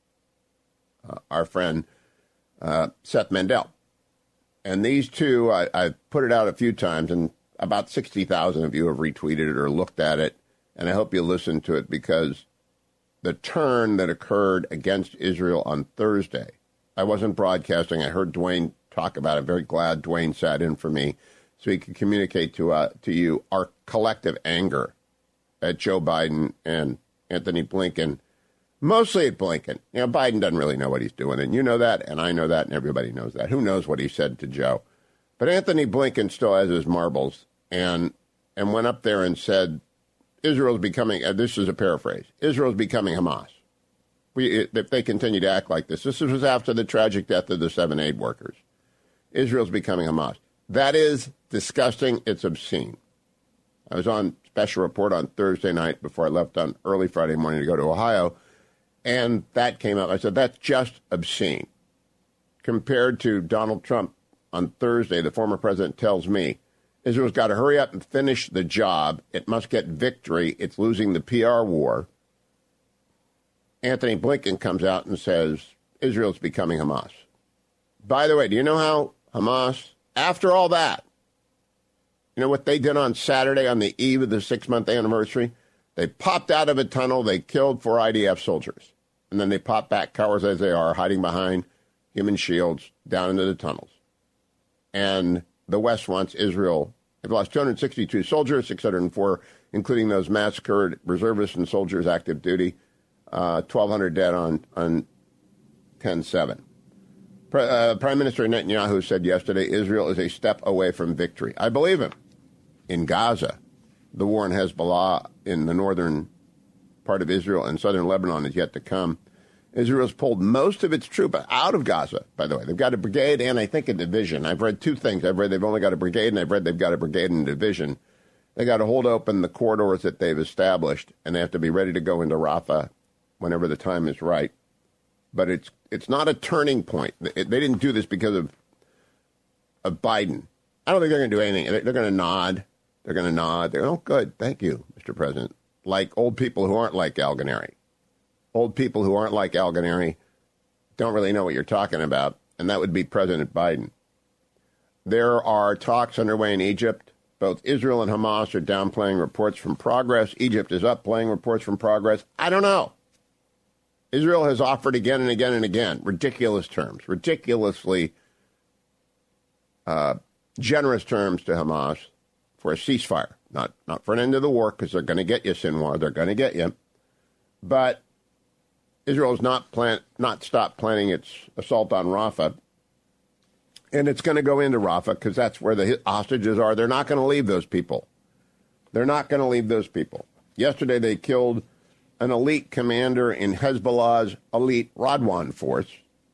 Uh, our friend uh, Seth Mandel. And these two, I, I've put it out a few times, and about sixty thousand of you have retweeted it or looked at it, and I hope you listen to it because the turn that occurred against Israel on Thursday, I wasn't broadcasting. I heard Dwayne talk about it. Very glad Dwayne sat in for me so he could communicate to uh, to you our collective anger at Joe Biden and Anthony Blinken. Mostly at Blinken. You know, Biden doesn't really know what he's doing, and you know that, and I know that, and everybody knows that. Who knows what he said to Joe? But Anthony Blinken still has his marbles, and and went up there and said, Israel's becoming, uh, this is a paraphrase, Israel's becoming Hamas. We, if they continue to act like this, this was after the tragic death of the seven aid workers. Israel's becoming Hamas. That is disgusting. It's obscene. I was on special report on Thursday night before I left on early Friday morning to go to Ohio. And that came up. I said, that's just obscene. Compared to Donald Trump on Thursday, the former president tells me, Israel's got to hurry up and finish the job. It must get victory. It's losing the P R war. Anthony Blinken comes out and says, Israel's becoming Hamas. By the way, do you know how Hamas, after all that, you know what they did on Saturday on the eve of the six-month anniversary? They popped out of a tunnel. They killed four I D F soldiers. And then they popped back, cowards as they are, hiding behind human shields down into the tunnels. And the West wants Israel. They've lost two hundred sixty-two soldiers, six hundred four, including those massacred reservists and soldiers active duty, uh, twelve hundred dead on, on ten seven. Pre- uh, Prime Minister Netanyahu said yesterday, Israel is a step away from victory. I believe him. In Gaza, the war in Hezbollah in the northern part of Israel and southern Lebanon is yet to come. Israel's pulled most of its troops out of Gaza, by the way. They've got a brigade and I think a division. I've read two things. I've read they've only got a brigade, and I've read they've got a brigade and a division. They got to hold open the corridors that they've established, and they have to be ready to go into Rafah whenever the time is right. But it's it's not a turning point. They didn't do this because of of Biden. I don't think they're going to do anything. They're going to nod. They're going to nod. They're, oh, good. Thank you, Mister President. Like old people who aren't like Al Ghaneri. Old people who aren't like Al Ghaneri don't really know what you're talking about, and that would be President Biden. There are talks underway in Egypt. Both Israel and Hamas are downplaying reports from progress. Egypt is upplaying reports from progress. I don't know. Israel has offered again and again and again ridiculous terms, ridiculously uh, generous terms to Hamas for a ceasefire. Not not for an end of the war, because they're going to get you, Sinwar. They're going to get you. But Israel has not, plan, not stopped planning its assault on Rafah. And it's going to go into Rafah because that's where the hostages are. They're not going to leave those people. They're not going to leave those people. Yesterday they killed an elite commander in Hezbollah's elite Radwan force.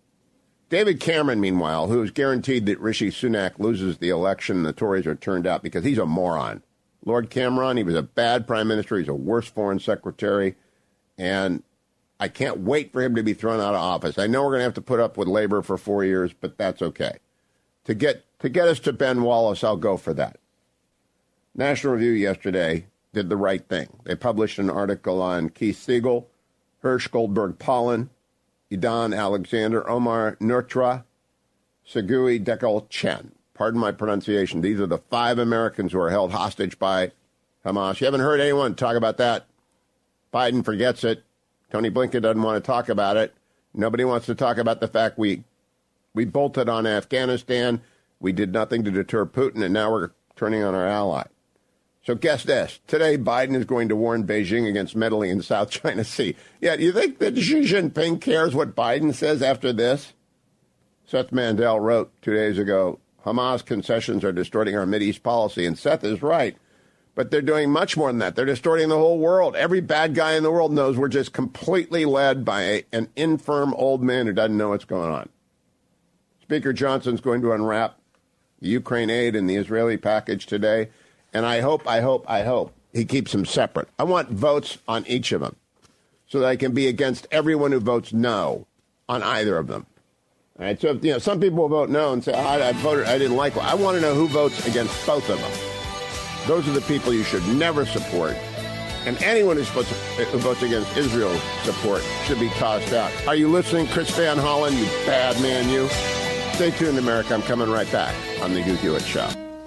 David Cameron, meanwhile, who is guaranteed that Rishi Sunak loses the election and the Tories are turned out because he's a moron. Lord Cameron, he was a bad prime minister. He's a worse foreign secretary. And I can't wait for him to be thrown out of office. I know we're going to have to put up with Labour for four years, but that's okay. To get to get us to Ben Wallace, I'll go for that. National Review yesterday did the right thing. They published an article on Keith Siegel, Hirsch Goldberg Pollen, Idan Alexander, Omar Nurtra, Segui Dekel Chen. Pardon my pronunciation. These are the five Americans who are held hostage by Hamas. You haven't heard anyone talk about that. Biden forgets it. Tony Blinken doesn't want to talk about it. Nobody wants to talk about the fact we we bolted on Afghanistan. We did nothing to deter Putin, and now we're turning on our ally. So guess this. Today, Biden is going to warn Beijing against meddling in the South China Sea. Yeah, do you think that Xi Jinping cares what Biden says after this? Seth Mandel wrote two days ago, Hamas concessions are distorting our Mideast policy, and Seth is right. But they're doing much more than that. They're distorting the whole world. Every bad guy in the world knows we're just completely led by a, an infirm old man who doesn't know what's going on. Speaker Johnson's going to unwrap the Ukraine aid and the Israeli package today. And I hope, I hope, I hope he keeps them separate. I want votes on each of them so that I can be against everyone who votes no on either of them. All right. So, if, you know, some people will vote no and say, oh, I, I voted, I didn't like it. I want to know who votes against both of them. Those are the people you should never support. And anyone who's supposed to, who votes against Israel's support should be tossed out. Are you listening, Chris Van Hollen, you bad man, you? Stay tuned, America. I'm coming right back on the Hugh Hewitt Show.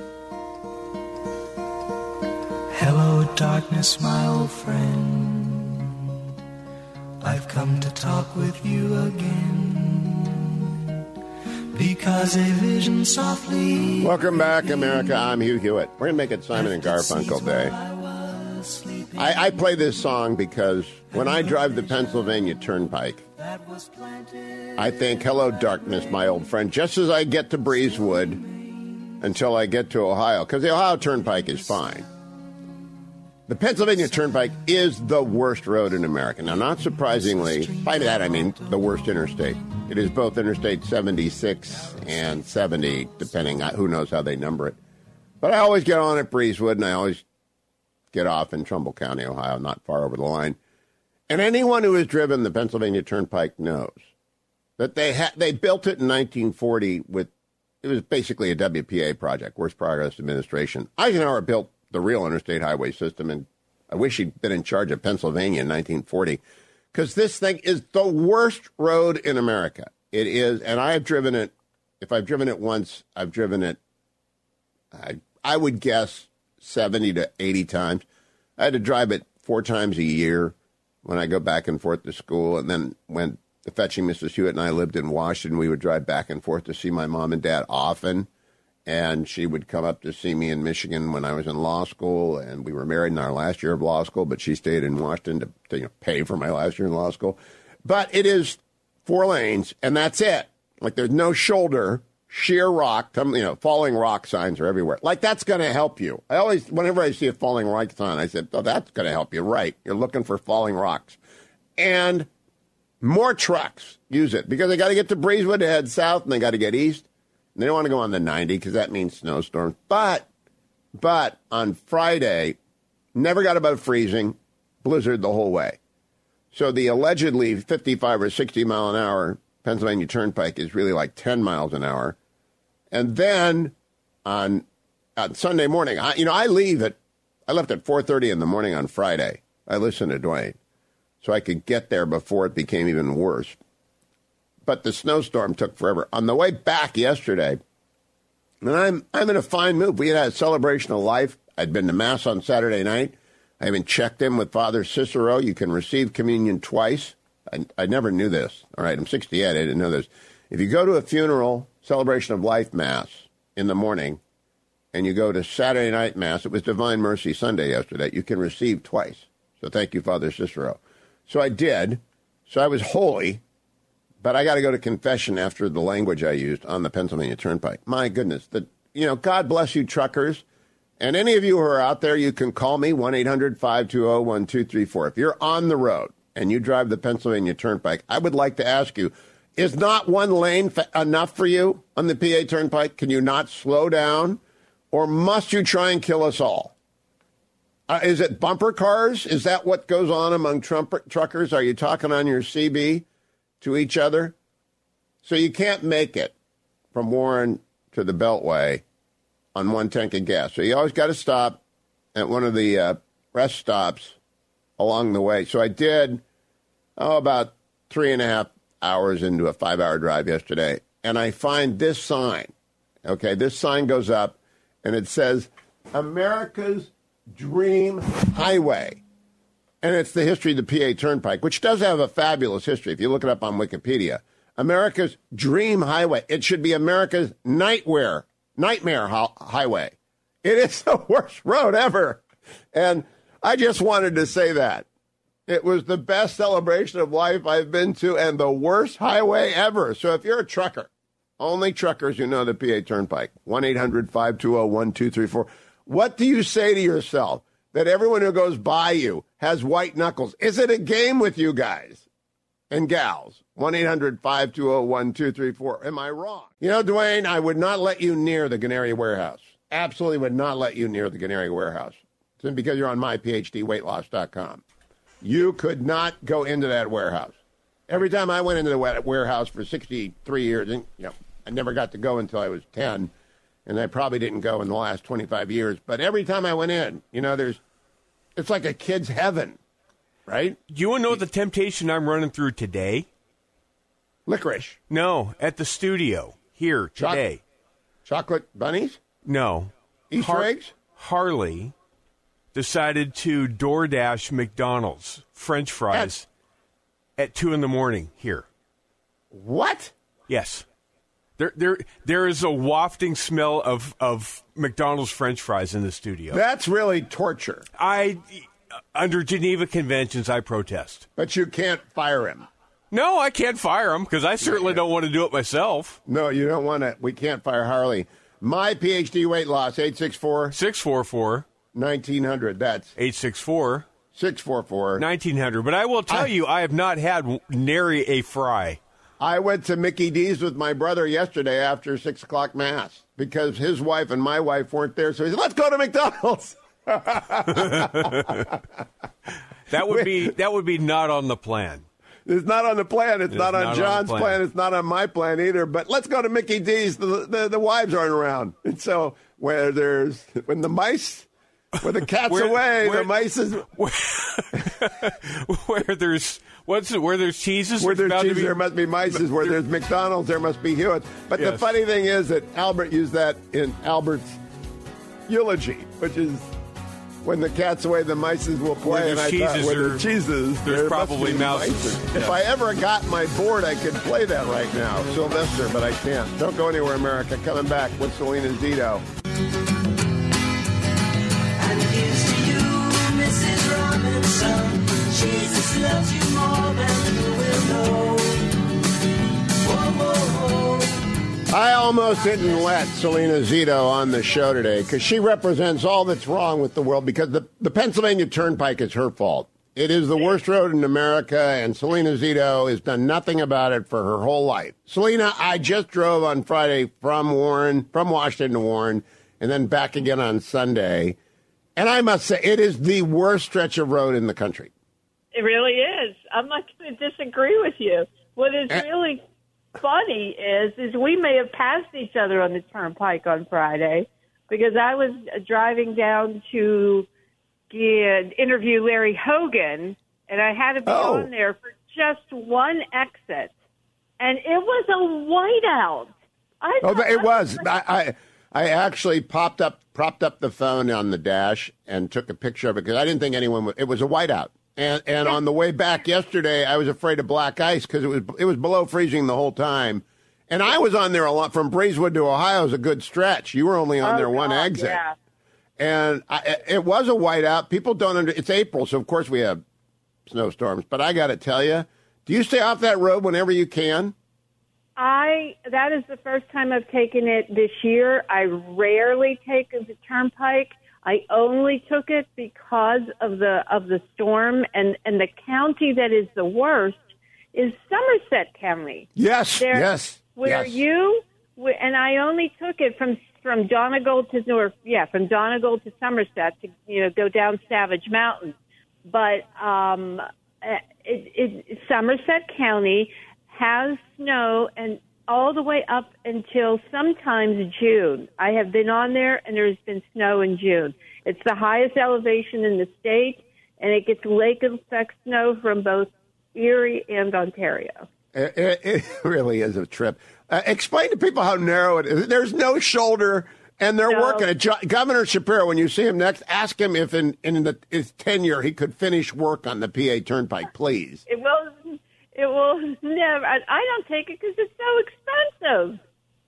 Hello, darkness, my old friend. I've come to talk with you again. Because a vision softly... Welcome back, America. I'm Hugh Hewitt. We're going to make it Simon and Garfunkel Day. I, I play this song because when I drive the Pennsylvania Turnpike, I think, hello, darkness, my old friend, just as I get to Breezewood until I get to Ohio, because the Ohio Turnpike is fine. The Pennsylvania Turnpike is the worst road in America. Now, not surprisingly, by that I mean the worst interstate. It is both Interstate seventy-six and seventy, depending on who knows how they number it. But I always get on at Breezewood, and I always get off in Trumbull County, Ohio, not far over the line. And anyone who has driven the Pennsylvania Turnpike knows that they ha- they built it in nineteen forty with, it was basically a W P A project, Works Progress Administration. Eisenhower built the real interstate highway system, and I wish he'd been in charge of Pennsylvania in nineteen forty, because this thing is the worst road in America. It is, and I have driven it, if I've driven it once, I've driven it, I, I would guess, seventy to eighty times. I had to drive it four times a year when I go back and forth to school, and then when the fetching Missus Hewitt and I lived in Washington, we would drive back and forth to see my mom and dad often. And she would come up to see me in Michigan when I was in law school, and we were married in our last year of law school, but she stayed in Washington to, to you know, pay for my last year in law school. But it is four lanes, and that's it. Like, there's no shoulder, sheer rock, you know, falling rock signs are everywhere. Like, that's going to help you. I always, whenever I see a falling rock sign, I said, oh, that's going to help you. Right. You're looking for falling rocks. And more trucks use it because they got to get to Breezewood to head south, and they got to get east. They don't want to go on the ninety because that means snowstorms. But But on Friday, never got above freezing, blizzard the whole way. So the allegedly fifty-five or sixty mile an hour Pennsylvania Turnpike is really like ten miles an hour. And then on, on Sunday morning, I, you know, I leave at, I left at four thirty in the morning on Friday. I listened to Dwayne so I could get there before it became even worse. But the snowstorm took forever. On the way back yesterday, and I'm I'm in a fine mood. We had a celebration of life. I'd been to Mass on Saturday night. I even checked in with Father Cicero. You can receive communion twice. I, I never knew this. All right, I'm sixty-eight. I didn't know this. If you go to a funeral celebration of life Mass in the morning, and you go to Saturday night Mass, it was Divine Mercy Sunday yesterday, you can receive twice. So thank you, Father Cicero. So I did. So I was holy, but I got to go to confession after the language I used on the Pennsylvania Turnpike. My goodness. The, you know, God bless you, truckers. And any of you who are out there, you can call me, one eight hundred five two zero one two three four. If you're on the road and you drive the Pennsylvania Turnpike, I would like to ask you, is not one lane fa- enough for you on the P A Turnpike? Can you not slow down? Or must you try and kill us all? Uh, is it bumper cars? Is that what goes on among Trump- truckers? Are you talking on your C B to each other? So you can't make it from Warren to the Beltway on one tank of gas. So you always got to stop at one of the uh, rest stops along the way. So I did, oh, about three and a half hours into a five-hour drive yesterday, and I find this sign. Okay, this sign goes up, and it says, America's Dream Highway. And it's the history of the P A Turnpike, which does have a fabulous history. If you look it up on Wikipedia, America's Dream Highway. It should be America's Nightmare, Nightmare ho- Highway. It is the worst road ever. And I just wanted to say that. It was the best celebration of life I've been to and the worst highway ever. So if you're a trucker, only truckers who know the P A Turnpike, one eight hundred five two zero one two three four. What do you say to yourself that everyone who goes by you has white knuckles? Is it a game with you guys and gals? one eight hundred five two zero one two three four. Am I wrong? You know, Dwayne, I would not let you near the Gennari warehouse. Absolutely would not let you near the Gennari warehouse. It's because you're on my P H D weight loss dot com. You could not go into that warehouse. Every time I went into the warehouse for sixty-three years, and you know, I never got to go until I was ten. And I probably didn't go in the last twenty-five years. But every time I went in, you know, there's, it's like a kid's heaven, right? Do you want to know the temptation I'm running through today? Licorice. No, at the studio here today. Choc- chocolate bunnies? No. Easter Har- eggs? Harley decided to DoorDash McDonald's French fries at, at two in the morning here. What? Yes. There, there, there is a wafting smell of, of McDonald's French fries in the studio. That's really torture. I, under Geneva Conventions, I protest. But you can't fire him. No, I can't fire him because I certainly don't want to do it myself. No, you don't want to. We can't fire Harley. My P H D weight loss, eight six four. six four four. nineteen hundred. That's eight six four. six four four. nineteen hundred. But I will tell I, you, I have not had nary a fry. I went to Mickey D's with my brother yesterday after six o'clock Mass because his wife and my wife weren't there. So he said, let's go to McDonald's. that would be that would be not on the plan. It's not on the plan. It's, it's not on not John's on plan. plan. It's not on my plan either. But let's go to Mickey D's. The, the, the wives aren't around. And so where there's, when the mice, where the cat's where, away, where, the mice is. Where, where there's, what's it, where there's cheeses? Where there's cheeses, be, there must be mices. Where there's McDonald's, there must be Hewitt. But yes. the funny thing is that Albert used that in Albert's eulogy, which is, when the cat's away, the mices will play. Where and I cheeses thought, where are, the cheeses, there's there probably must be mouses. mices. Yeah. If I ever got my board, I could play that right now, Sylvester, but I can't. Don't go anywhere, America. Coming back with Selena Zito. And here's to you, Missus Robinson. Jesus loves you more than you will know. Whoa, whoa, whoa. I almost didn't let Selena Zito on the show today because she represents all that's wrong with the world because the, the Pennsylvania Turnpike is her fault. It is the worst road in America, and Selena Zito has done nothing about it for her whole life. Selena, I just drove on Friday from Warren, from Washington to Warren, and then back again on Sunday. And I must say, it is the worst stretch of road in the country. It really is. I'm not going to disagree with you. What is really funny is, is we may have passed each other on the turnpike on Friday because I was driving down to uh, interview Larry Hogan, and I had to be Oh. on there for just one exit, and it was a whiteout. I Oh, thought- it was. I, I I actually popped up, propped up the phone on the dash and took a picture of it because I didn't think anyone would. It was a whiteout. And and on the way back yesterday, I was afraid of black ice because it was it was below freezing the whole time. And I was on there a lot. From Breezewood to Ohio is a good stretch. You were only on Oh, there one God, exit. yeah. And I, it was a whiteout. People don't under. It's April, so of course we have snowstorms. But I got to tell you, do you stay off that road whenever you can? I that is the first time I've taken it this year. I rarely take the turnpike. I only took it because of the of the storm, and and the county that is the worst is Somerset County. Yes, There- yes, Where yes. you wh- and I only took it from from Donegal to North, yeah, from Donegal to Somerset to you know go down Savage Mountain, but um, uh, it, it, Somerset County has snow and all the way up until sometimes June. I have been on there, and there's been snow in June. It's the highest elevation in the state, and it gets lake effect snow from both Erie and Ontario. It, it, it really is a trip. Uh, explain to people how narrow it is. There's no shoulder, and they're No. working it. Jo- Governor Shapiro, when you see him next, ask him if in, in the, his tenure he could finish work on the P A Turnpike, please. It will. It will never. I, I don't take it because it's so expensive.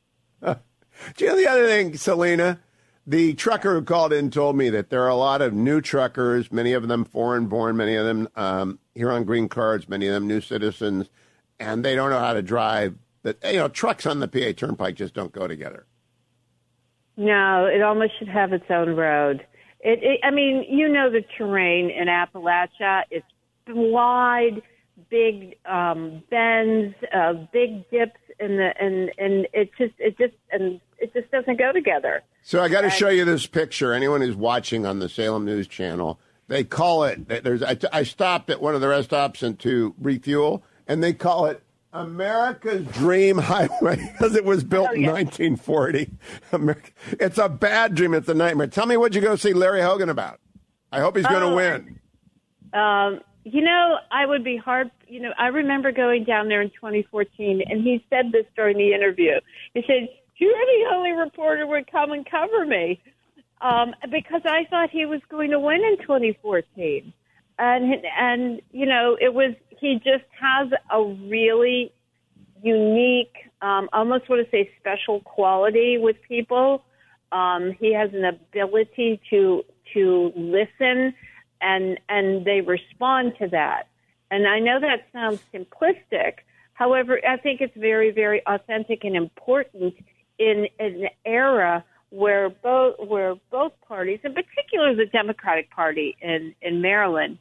Do you know the other thing, Selena? The trucker who called in told me that there are a lot of new truckers, many of them foreign-born, many of them um, here on green cards, many of them new citizens, and they don't know how to drive. That you know, trucks on the P A Turnpike just don't go together. No, it almost should have its own road. It, it. I mean, you know the terrain in Appalachia. It's wide, big um, bends, uh, big dips, in the and and it just it just and it just doesn't go together. So I got to show you this picture. Anyone who's watching on the Salem News Channel, they call it. There's. I, I stopped at one of the rest stops and to refuel, and they call it America's Dream Highway because it was built Oh, yeah. in nineteen forty. America, it's a bad dream. It's a nightmare. Tell me what you go see Larry Hogan about. I hope he's going to Oh, win. Um, you know, I would be hard. You know, I remember going down there in twenty fourteen, and he said this during the interview. He said, "You're the only reporter who would come and cover me," um, because I thought he was going to win in twenty fourteen, and and you know, it was he just has a really unique, um, almost want to say special quality with people. Um, he has an ability to to listen. And and they respond to that. And I know that sounds simplistic. However, I think it's very, very authentic and important in, in an era where both where both parties, in particular the Democratic Party in, in Maryland,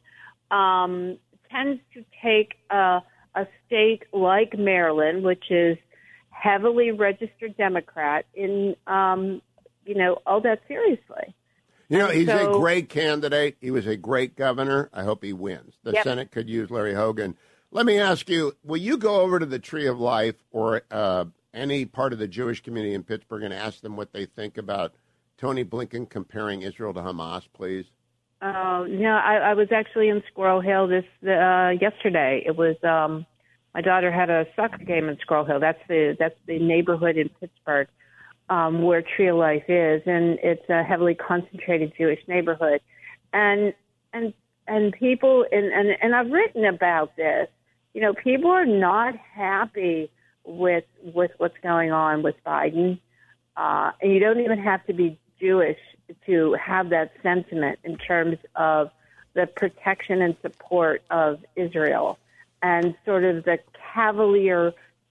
um, tends to take a, a state like Maryland, which is heavily registered Democrat, in um, you know all that seriously. You know, he's so- a great candidate. He was a great governor. I hope he wins. The Yep. Senate could use Larry Hogan. Let me ask you, will you go over to the Tree of Life or uh, any part of the Jewish community in Pittsburgh and ask them what they think about Tony Blinken comparing Israel to Hamas, please? Oh, no, I, I was actually in Squirrel Hill this uh, yesterday. It was um, my daughter had a soccer game in Squirrel Hill. That's the that's the neighborhood in Pittsburgh um, where Tree of Life is, and it's a heavily concentrated Jewish neighborhood. And and and people and, and and I've written about this. You know, people are not happy with with what's going on with Biden, uh, and you don't even have to be Jewish to have that sentiment in terms of the protection and support of Israel and sort of the cavalier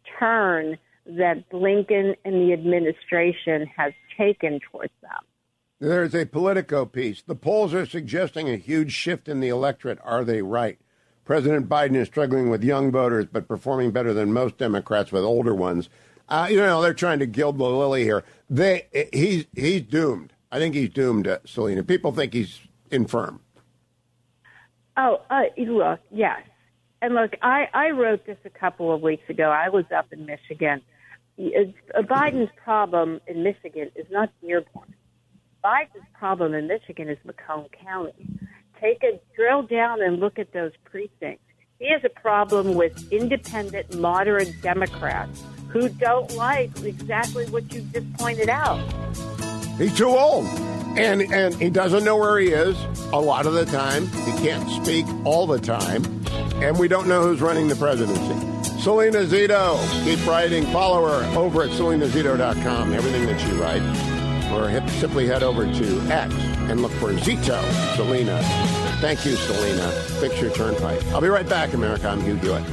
turn that Blinken and the administration has taken towards them. There's a Politico piece. The polls are suggesting a huge shift in the electorate. Are they right? President Biden is struggling with young voters, but performing better than most Democrats with older ones. Uh, you know, they're trying to gild the lily here. They, he's, he's doomed. I think he's doomed, uh, Selena. People think he's infirm. Oh, uh, look, yes. And look, I, I wrote this a couple of weeks ago. I was up in Michigan. It's, uh, Biden's problem in Michigan is not Dearborn. Biden's problem in Michigan is Macomb County. Take a drill down and look at those precincts. He has a problem with independent, moderate Democrats who don't like exactly what you just pointed out. He's too old, and and he doesn't know where he is a lot of the time. He can't speak all the time, and we don't know who's running the presidency. Selena Zito, keep writing. Follow her over at selena zito dot com, everything that she writes. Or hit, simply head over to X and look for Zito Selena. Thank you, Selena. Fix your turnpike. I'll be right back, America. I'm Hugh Hewitt.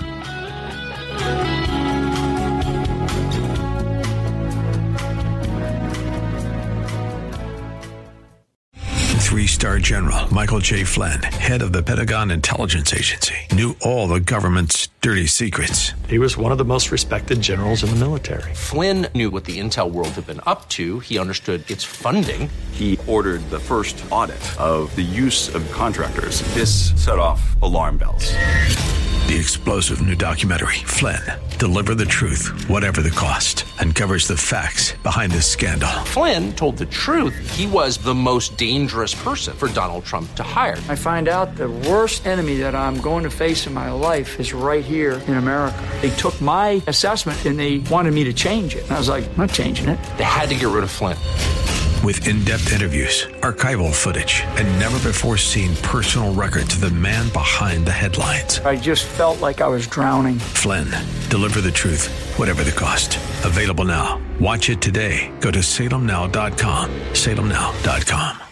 Three-star general Michael J. Flynn, head of the Pentagon Intelligence Agency, knew all the government's dirty secrets. He was one of the most respected generals in the military. Flynn knew what the intel world had been up to. He understood its funding. He ordered the first audit of the use of contractors. This set off alarm bells. The explosive new documentary, Flynn, Deliver the Truth, Whatever the Cost, uncovers the facts behind this scandal. Flynn told the truth. He was the most dangerous person for Donald Trump to hire. I find out the worst enemy that I'm going to face in my life is right here in America. They took my assessment and they wanted me to change it. And I was like, I'm not changing it. They had to get rid of Flynn. With in-depth interviews, archival footage, and never-before-seen personal records of the man behind the headlines. I just felt like I was drowning. Flynn, Deliver the Truth, Whatever the Cost. Available now. Watch it today. Go to salem now dot com. salem now dot com.